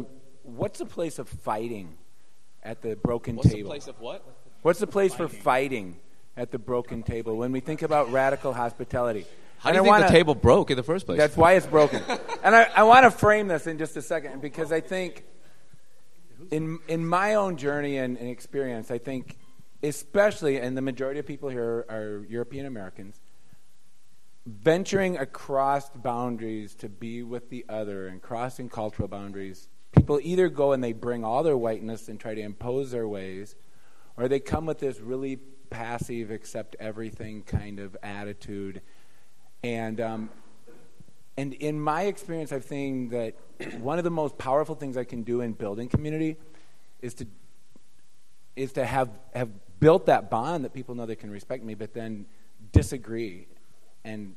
I: what's the place of fighting at the broken
A: What's
I: table?
A: the place of what?
I: What's the place for fighting at the broken table when we think about radical hospitality?
A: How do you think the table broke in the first place?
I: That's why it's broken. And I want to frame this in just a second, because I think in my own journey and experience, I think especially, and the majority of people here are European Americans, venturing across boundaries to be with the other and crossing cultural boundaries, people either go and they bring all their whiteness and try to impose their ways, or they come with this really passive, accept everything kind of attitude. And in my experience, I've seen that one of the most powerful things I can do in building community is to have built that bond that people know they can respect me, but then disagree and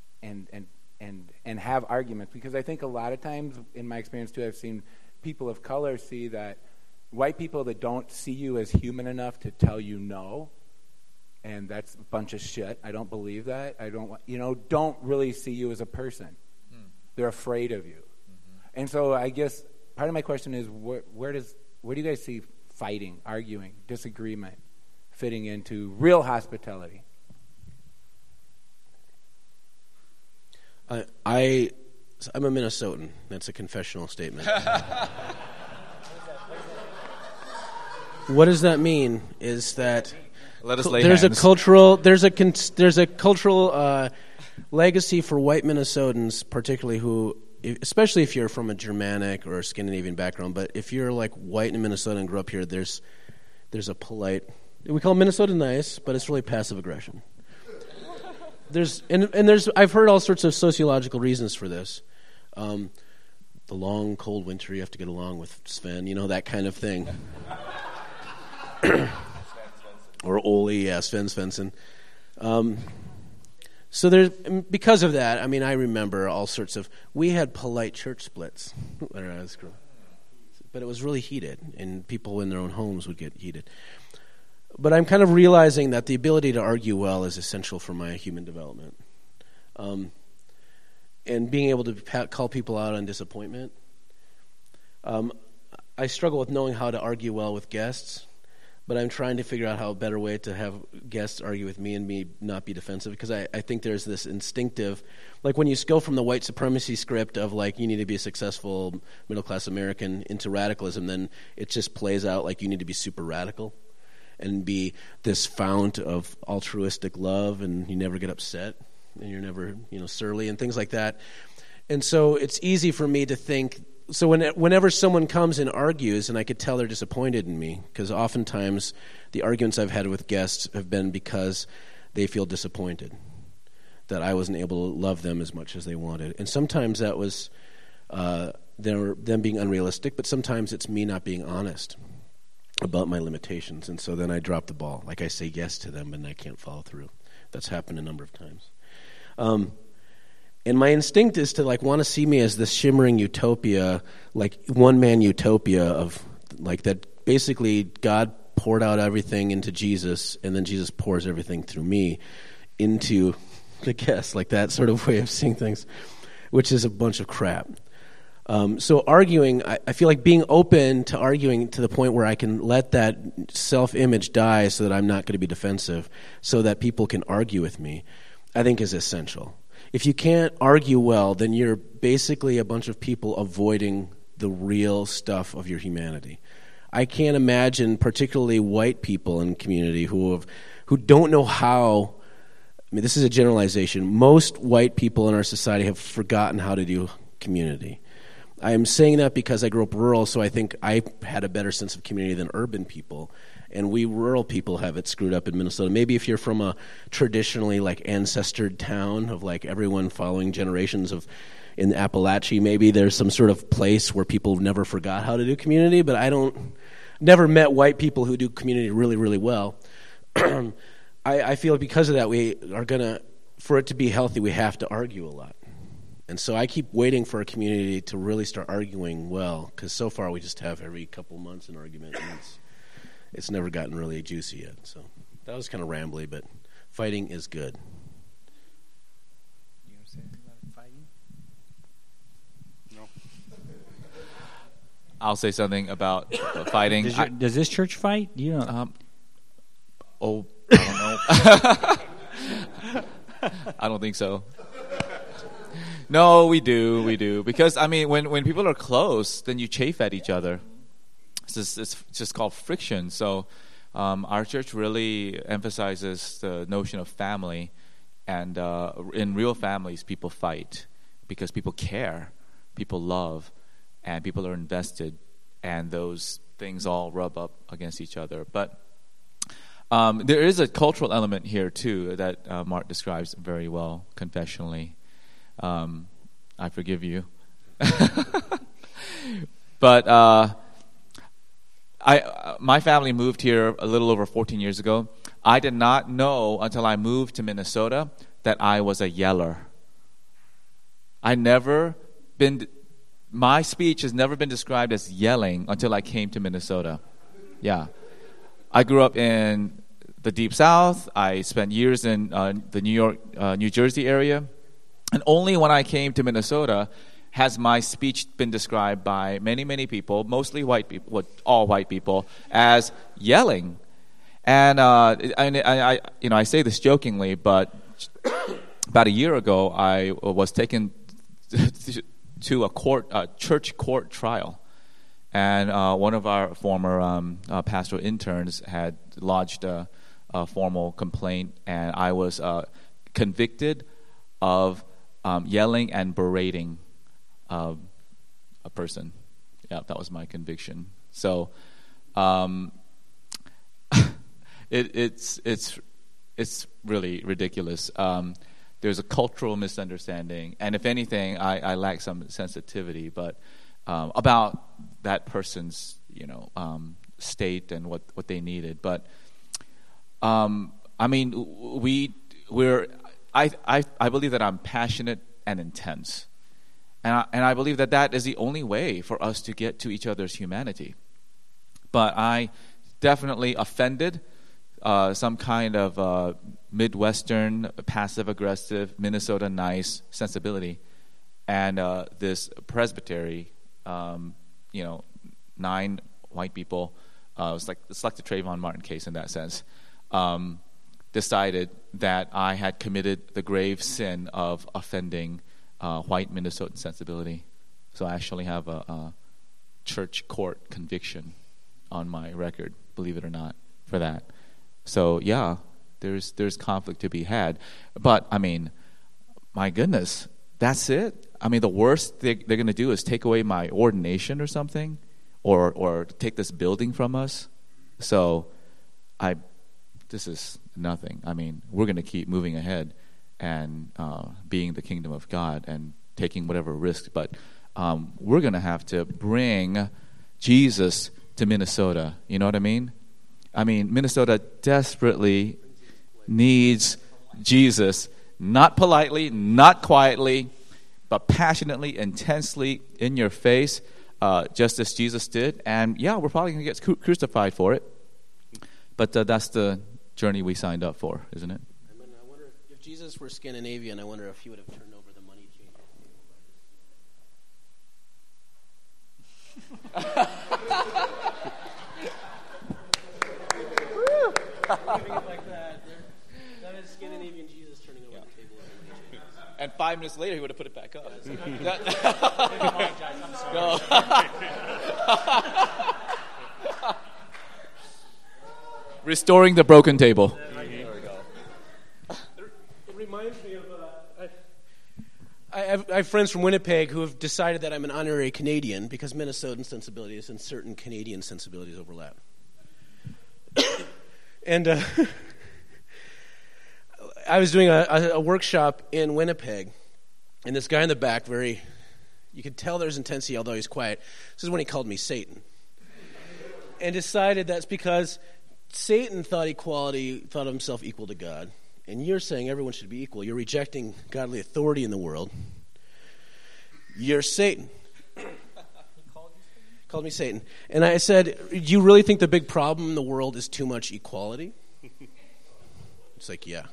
I: have arguments. Because I think a lot of times, in my experience too, I've seen people of color see that white people that don't see you as human enough to tell you no. And that's a bunch of shit. I don't believe that. Don't really see you as a person. They're afraid of you. Mm-hmm. And so I guess part of my question is, where do you guys see fighting, arguing, disagreement fitting into real hospitality?
B: I'm a Minnesotan. That's a confessional statement. What does that mean? Is that
A: Let us lay
B: there's
A: hands.
B: a cultural legacy for white Minnesotans, particularly who, especially if you're from a Germanic or a Scandinavian background, but if you're like white in Minnesota and grew up here, there's a polite, we call Minnesota nice, but it's really passive aggression. I've heard all sorts of sociological reasons for this. The long, cold winter, you have to get along with Sven, that kind of thing. Or Ole, Sven Svensson. So because of that, I remember all sorts of, we had polite church splits when I was growing up. But it was really heated, and people in their own homes would get heated. But I'm kind of realizing that the ability to argue well is essential for my human development. And being able to call people out on disappointment. I struggle with knowing how to argue well with guests, but I'm trying to figure out how a better way to have guests argue with me and me not be defensive, because I think there's this instinctive, like when you go from the white supremacy script of like you need to be a successful middle-class American into radicalism, then it just plays out like you need to be super radical and be this fount of altruistic love, and you never get upset, and you're never, surly and things like that. And so it's easy for me to think, so whenever someone comes and argues, and I could tell they're disappointed in me, because oftentimes the arguments I've had with guests have been because they feel disappointed that I wasn't able to love them as much as they wanted. And sometimes that was them being unrealistic, but sometimes it's me not being honest about my limitations, and so then I drop the ball. Like I say yes to them, and I can't follow through. That's happened a number of times. And my instinct is to want to see me as this shimmering utopia, like one-man utopia of like that basically God poured out everything into Jesus, and then Jesus pours everything through me into the guest, like that sort of way of seeing things, which is a bunch of crap. So arguing, I feel like being open to arguing to the point where I can let that self-image die so that I'm not going to be defensive, so that people can argue with me, I think is essential. If you can't argue well, then you're basically a bunch of people avoiding the real stuff of your humanity. I can't imagine particularly white people in community who don't know how. This is a generalization. Most white people in our society have forgotten how to do community. I am saying that because I grew up rural, so I think I had a better sense of community than urban people. And we rural people have it screwed up in Minnesota. Maybe if you're from a traditionally ancestored town of everyone following generations of in Appalachia, maybe there's some sort of place where people never forgot how to do community. But never met white people who do community really, really well. I feel because of that, we are gonna, for it to be healthy, we have to argue a lot. And so I keep waiting for a community to really start arguing well, because so far we just have every couple months an argument, and it's never gotten really juicy yet. So that was kind of rambly, but fighting is good.
I: You want to say anything about fighting?
C: No.
A: I'll say something about fighting.
D: Does this church fight? You know.
A: I don't know. I don't think so. No, we do. Because, I mean, when people are close, then you chafe at each other. It's just called friction. So our church really emphasizes the notion of family. And in real families, people fight because people care, people love, and people are invested. And those things all rub up against each other. But there is a cultural element here, too, that Mark describes very well confessionally. I forgive you. But my family moved here a little over 14 years ago. I did not know until I moved to Minnesota that I was a yeller. My speech has never been described as yelling until I came to Minnesota. Yeah. I grew up in the Deep South. I spent years in the New Jersey area. And only when I came to Minnesota has my speech been described by many, many people, mostly white people, all white people, as yelling. And I say this jokingly, but about a year ago, I was taken to a church court trial. And one of our former pastoral interns had lodged a formal complaint, and I was convicted of yelling and berating a person. Yeah, that was my conviction. So it's really ridiculous. There's a cultural misunderstanding, and if anything, I lack some sensitivity, but about that person's state and what they needed. But I mean, I believe that I'm passionate and intense, and I believe that is the only way for us to get to each other's humanity. But I definitely offended some kind of Midwestern, passive-aggressive, Minnesota nice sensibility, and this presbytery, 9 white people, it's like the Trayvon Martin case in that sense, decided that I had committed the grave sin of offending white Minnesotan sensibility. So I actually have a church court conviction on my record, believe it or not, for that. So yeah, there's conflict to be had. But I mean, my goodness, that's it? I mean, the worst they're going to do is take away my ordination or something, or take this building from us. So this is nothing. I mean, we're going to keep moving ahead and being the kingdom of God and taking whatever risk. But we're going to have to bring Jesus to Minnesota. You know what I mean? I mean, Minnesota desperately needs Jesus, not politely, not quietly, but passionately, intensely, in your face, just as Jesus did. And yeah, we're probably going to get crucified for it. But that's the journey we signed up for, isn't it?
B: I wonder if Jesus were Scandinavian, I wonder if he would have turned over the money changer. Leaving it like that. That is Scandinavian Jesus turning over the table.
A: And 5 minutes later, he would have put it back up. Restoring the broken table.
B: There we go. It reminds me of I have friends from Winnipeg who have decided that I'm an honorary Canadian because Minnesotan sensibilities and certain Canadian sensibilities overlap. And I was doing a workshop in Winnipeg, and this guy in the back, you could tell there's intensity, although he's quiet. This is when he called me Satan. And decided that's because Satan thought of himself equal to God. And you're saying everyone should be equal. You're rejecting godly authority in the world. You're Satan. Called me Satan. And I said, do you really think the big problem in the world is too much equality? It's like, yeah.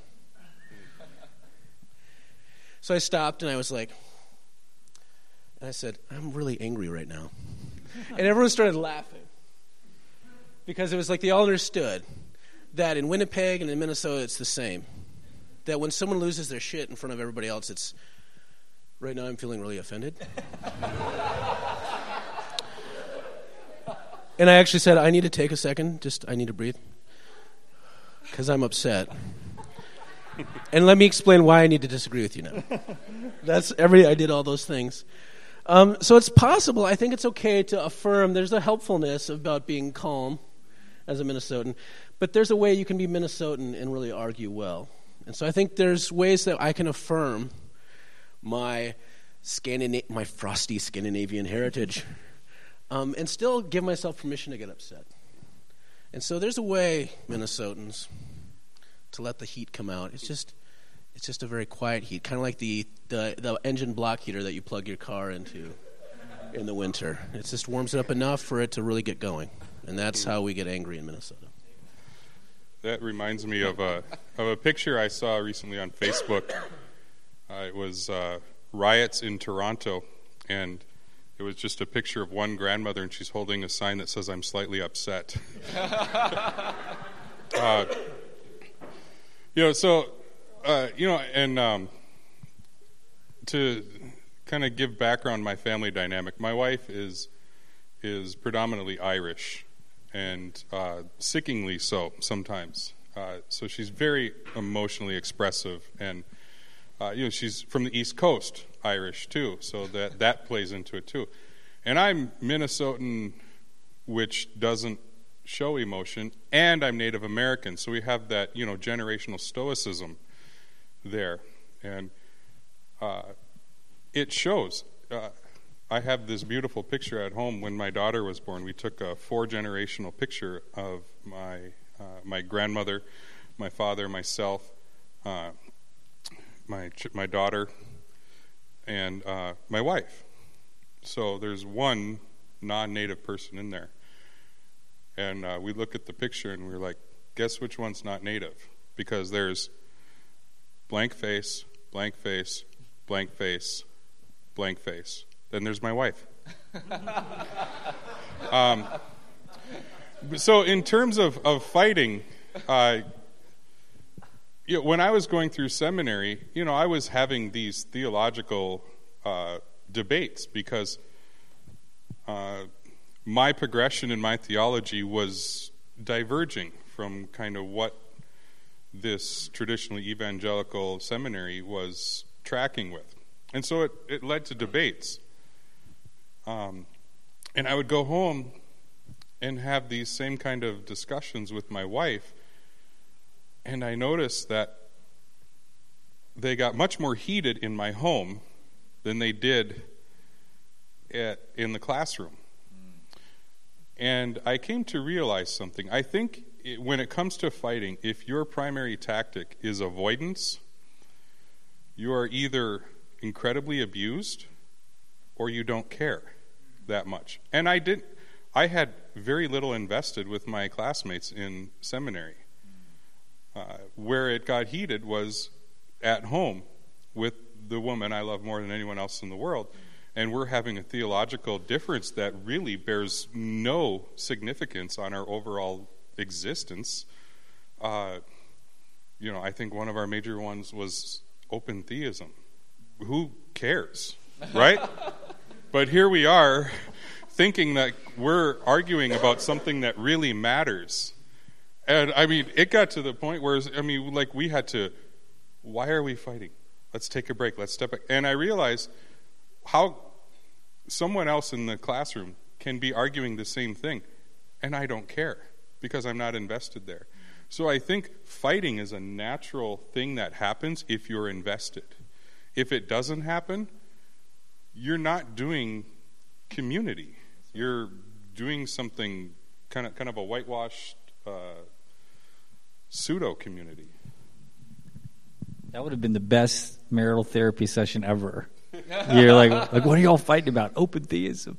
B: So I stopped and I was like, and I said, I'm really angry right now. And everyone started laughing because it was like they all understood that in Winnipeg and in Minnesota it's the same. That when someone loses their shit in front of everybody else, it's, right now I'm feeling really offended. And I actually said, I need to take a second, I need to breathe. Because I'm upset. And let me explain why I need to disagree with you now. I did all those things. So it's possible, I think it's okay to affirm there's a helpfulness about being calm as a Minnesotan, but there's a way you can be Minnesotan and really argue well. And so I think there's ways that I can affirm my frosty Scandinavian heritage and still give myself permission to get upset. And so there's a way, Minnesotans, to let the heat come out. It's just a very quiet heat, kind of like the engine block heater that you plug your car into in the winter. It just warms it up enough for it to really get going. And that's how we get angry in Minnesota.
C: That reminds me of a picture I saw recently on Facebook. It was riots in Toronto, and it was just a picture of one grandmother, and she's holding a sign that says, "I'm slightly upset." To kind of give background on my family dynamic, my wife is predominantly Irish, and sickeningly so sometimes. So she's very emotionally expressive, and she's from the East Coast Irish too, so that plays into it too. And I'm Minnesotan, which doesn't show emotion, and I'm Native American, so we have that generational stoicism there, and it shows. I have this beautiful picture at home. When my daughter was born, we took a 4-generational picture of my grandmother, my father, myself, my daughter, and my wife. So there's one non-native person in there. And we look at the picture and we're like, guess which one's not native? Because there's blank face, blank face, blank face, blank face. Then there's my wife. So in terms of fighting, when I was going through seminary, I was having these theological debates because my progression in my theology was diverging from kind of what this traditionally evangelical seminary was tracking with. And so it led to debates. And I would go home and have these same kind of discussions with my wife, and I noticed that they got much more heated in my home than they did in the classroom. And I came to realize something. I think when it comes to fighting, if your primary tactic is avoidance, you are either incredibly abused or you don't care that much. And I had very little invested with my classmates in seminary. Where it got heated was at home with the woman I love more than anyone else in the world. And we're having a theological difference that really bears no significance on our overall existence. I think one of our major ones was open theism. Who cares, right? But here we are thinking that we're arguing about something that really matters. And, it got to the point where, we had to, why are we fighting? Let's take a break. Let's step back. And I realized how someone else in the classroom can be arguing the same thing, and I don't care because I'm not invested there. So I think fighting is a natural thing that happens if you're invested. If it doesn't happen, you're not doing community. You're doing something kind of a whitewashed pseudo-community.
D: That would have been the best marital therapy session ever. You're like, what are y'all fighting about? Open theism,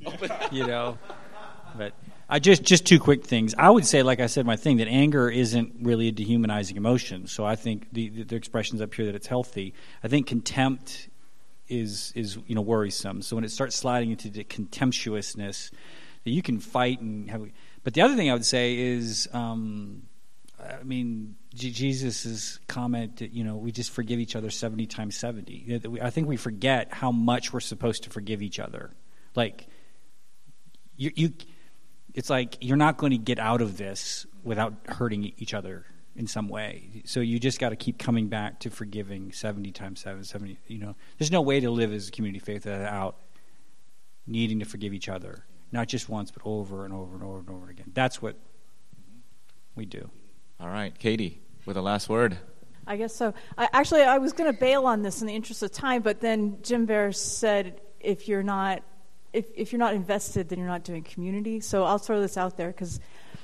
D: But just two quick things. I would say, like I said, my thing that anger isn't really a dehumanizing emotion. So I think the expressions up here that it's healthy. I think contempt is worrisome. So when it starts sliding into the contemptuousness, You can fight and have, but the other thing I would say is, Jesus' comment that, we just forgive each other 70 times 70. I think we forget how much we're supposed to forgive each other. Like, it's like you're not going to get out of this without hurting each other in some way. So you just got to keep coming back to forgiving 70 times 70. There's no way to live as a community faith without needing to forgive each other, not just once, but over and over and over and over again. That's what we do.
A: All right, Katie, with the last word.
J: I guess so. I was going to bail on this in the interest of time, but then Jim Bear said, if you're not invested, then you're not doing community. So I'll throw this out there because,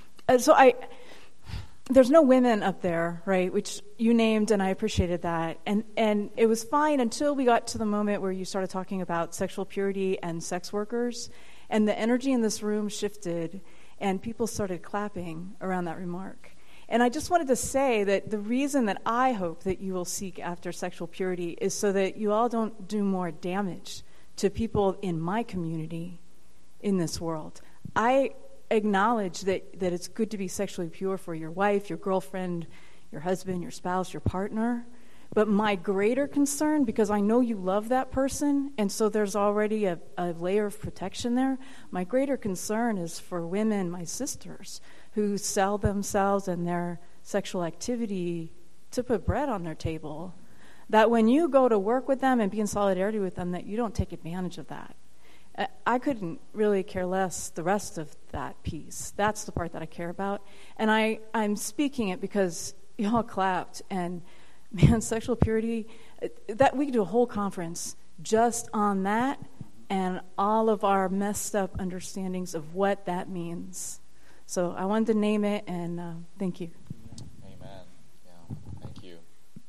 J: there's no women up there, right? Which you named, and I appreciated that. And it was fine until we got to the moment where you started talking about sexual purity and sex workers, and the energy in this room shifted, and people started clapping around that remark. And I just wanted to say that the reason that I hope that you will seek after sexual purity is so that you all don't do more damage to people in my community in this world. I acknowledge that it's good to be sexually pure for your wife, your girlfriend, your husband, your spouse, your partner. But my greater concern, because I know you love that person, and so there's already a layer of protection there, my greater concern is for women, my sisters, who sell themselves and their sexual activity to put bread on their table, that when you go to work with them and be in solidarity with them, that you don't take advantage of that. I couldn't really care less the rest of that piece. That's the part that I care about. And I'm speaking it because y'all clapped, and man, sexual purity, that we could do a whole conference just on that and all of our messed up understandings of what that means. So I wanted to name it, and thank you.
A: Amen. Yeah, thank you.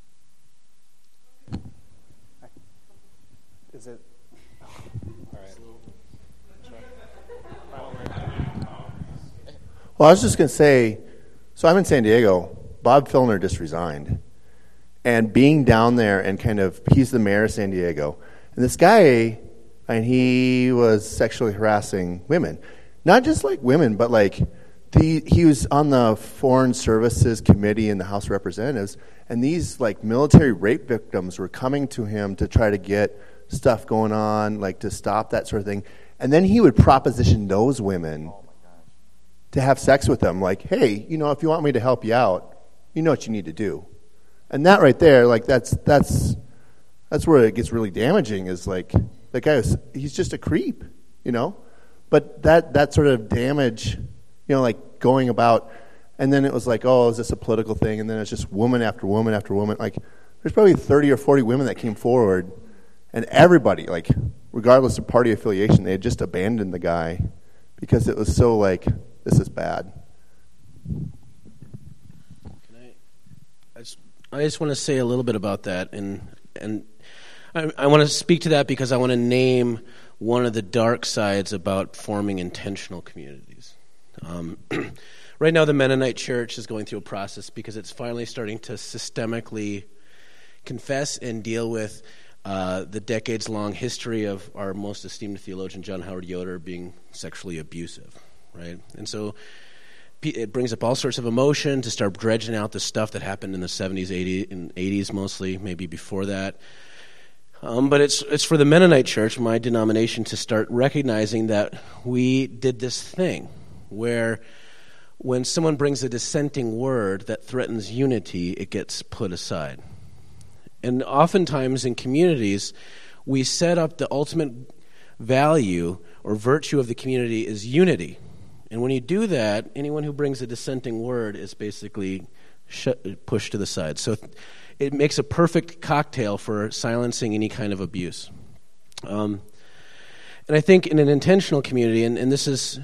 K: Is it? All right. Well, I was just going to say, so I'm in San Diego. Bob Filner just resigned. And being down there and he's the mayor of San Diego. And this guy, and he was sexually harassing women. Not just like women, but like he was on the Foreign Services Committee in the House of Representatives, and these like military rape victims were coming to him to try to get stuff going on, like to stop that sort of thing. And then he would proposition those women to have sex with them, like, hey, if you want me to help you out, you know what you need to do. And that right there, like that's where it gets really damaging. Is like that guy he's just a creep, But that sort of damage, like going about, and then it was like, oh, is this a political thing? And then it's just woman after woman after woman. Like there's probably 30 or 40 women that came forward, and everybody, like regardless of party affiliation, they had just abandoned the guy because it was so like, this is bad.
B: I just want to say a little bit about that, and I want to speak to that because I want to name one of the dark sides about forming intentional communities. Right now, the Mennonite Church is going through a process because it's finally starting to systemically confess and deal with the decades-long history of our most esteemed theologian, John Howard Yoder, being sexually abusive, right? And so it brings up all sorts of emotion to start dredging out the stuff that happened in the 70s, 80s, and 80s mostly, maybe before that. But it's for the Mennonite Church, my denomination, to start recognizing that we did this thing where when someone brings a dissenting word that threatens unity, it gets put aside. And oftentimes in communities, we set up the ultimate value or virtue of the community is unity. And when you do that, anyone who brings a dissenting word is basically pushed to the side. So it makes a perfect cocktail for silencing any kind of abuse. And I think in an intentional community, and this is,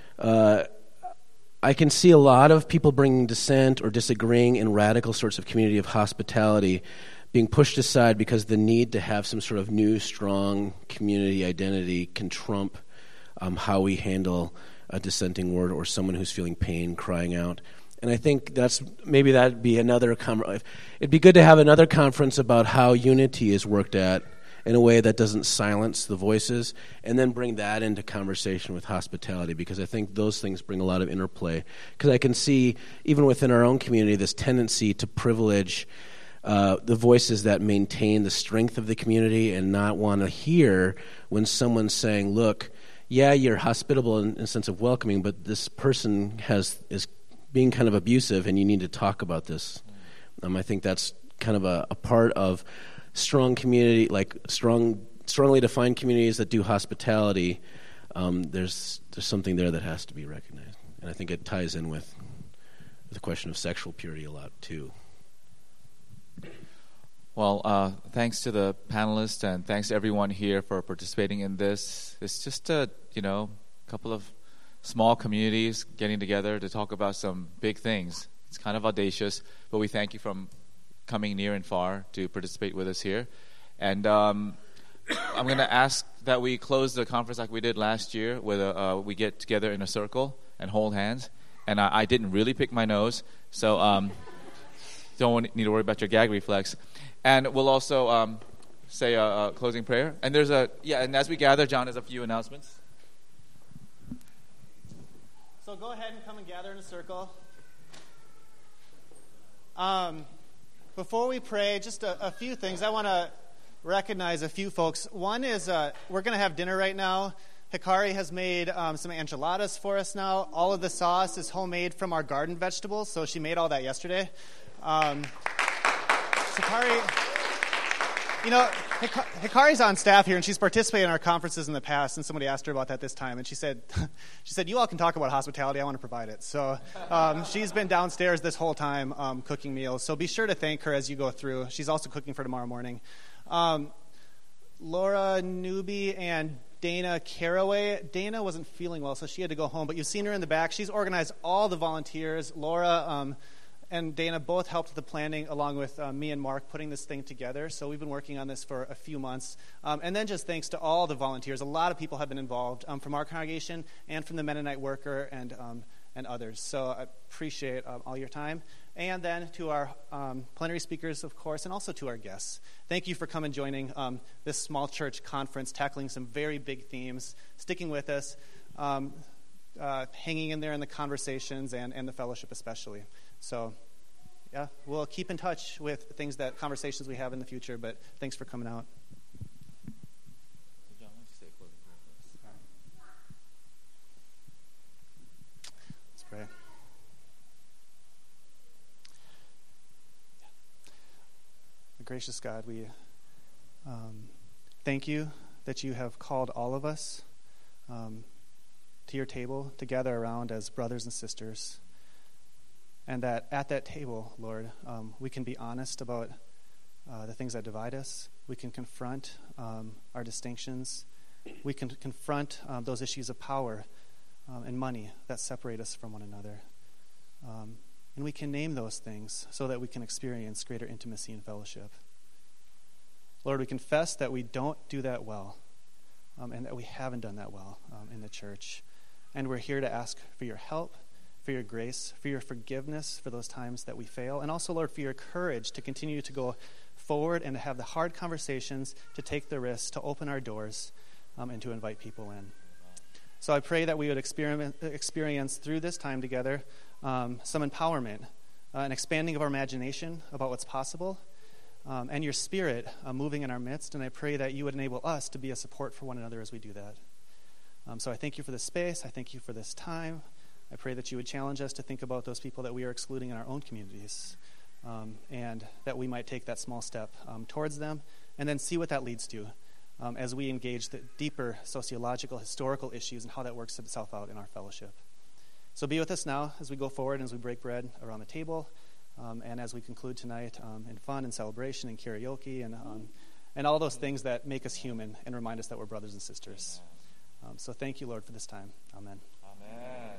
B: I can see a lot of people bringing dissent or disagreeing in radical sorts of community of hospitality being pushed aside because the need to have some sort of new, strong community identity can trump how we handle a dissenting word or someone who's feeling pain crying out. And I think that'd be another it'd be good to have another conference about how unity is worked at in a way that doesn't silence the voices, and then bring that into conversation with hospitality, because I think those things bring a lot of interplay. Because I can see, even within our own community, this tendency to privilege the voices that maintain the strength of the community and not want to hear when someone's saying, look, yeah, you're hospitable in a sense of welcoming, but this person is being kind of abusive, and you need to talk about this. I think that's kind of a part of strong community, like strongly defined communities that do hospitality. There's something there that has to be recognized, and I think it ties in with the question of sexual purity a lot too.
A: Well, thanks to the panelists and thanks to everyone here for participating in this. It's just a couple of small communities getting together to talk about some big things. It's kind of audacious, but we thank you for coming near and far to participate with us here. And I'm going to ask that we close the conference like we did last year, where we get together in a circle and hold hands. And I didn't really pick my nose, so don't need to worry about your gag reflex. And we'll also say a closing prayer. And and as we gather, John has a few announcements.
L: So go ahead and come and gather in a circle. Before we pray, just a few things. I want to recognize a few folks. One is we're going to have dinner right now. Hikari has made some enchiladas for us now. All of the sauce is homemade from our garden vegetables, so she made all that yesterday. Hikari's on staff here, and she's participated in our conferences in the past, and somebody asked her about that this time, and she said, you all can talk about hospitality, I want to provide it. So she's been downstairs this whole time cooking meals, so be sure to thank her as you go through. She's also cooking for tomorrow morning. Laura Newby and Dana Caraway. Dana wasn't feeling well, so she had to go home, but you've seen her in the back. She's organized all the volunteers. Laura and Dana both helped with the planning, along with me and Mark putting this thing together. So we've been working on this for a few months. And then just thanks to all the volunteers. A lot of people have been involved from our congregation and from the Mennonite Worker and others. So I appreciate all your time. And then to our plenary speakers, of course, and also to our guests. Thank you for coming and joining this small church conference, tackling some very big themes, sticking with us, hanging in there in the conversations and the fellowship especially. So, yeah, we'll keep in touch with conversations we have in the future, but thanks for coming out.
A: John, why don't you say a closing prayer for us?
L: Let's pray. Gracious God, we thank you that you have called all of us to your table to gather around as brothers and sisters. And that at that table, Lord, we can be honest about the things that divide us. We can confront our distinctions. We can confront those issues of power and money that separate us from one another. And we can name those things so that we can experience greater intimacy and fellowship. Lord, we confess that we don't do that well, and that we haven't done that well in the church. And we're here to ask for your help, for your grace, for your forgiveness for those times that we fail, and also, Lord, for your courage to continue to go forward and to have the hard conversations, to take the risks, to open our doors, and to invite people in. So I pray that we would experience through this time together some empowerment, an expanding of our imagination about what's possible, and your Spirit moving in our midst, and I pray that you would enable us to be a support for one another as we do that. So I thank you for this space. I thank you for this time. I pray that you would challenge us to think about those people that we are excluding in our own communities, and that we might take that small step towards them, and then see what that leads to as we engage the deeper sociological, historical issues and how that works itself out in our fellowship. So be with us now as we go forward and as we break bread around the table, and as we conclude tonight in fun and celebration and karaoke and all those things that make us human and remind us that we're brothers and sisters. So thank you, Lord, for this time. Amen.
A: Amen.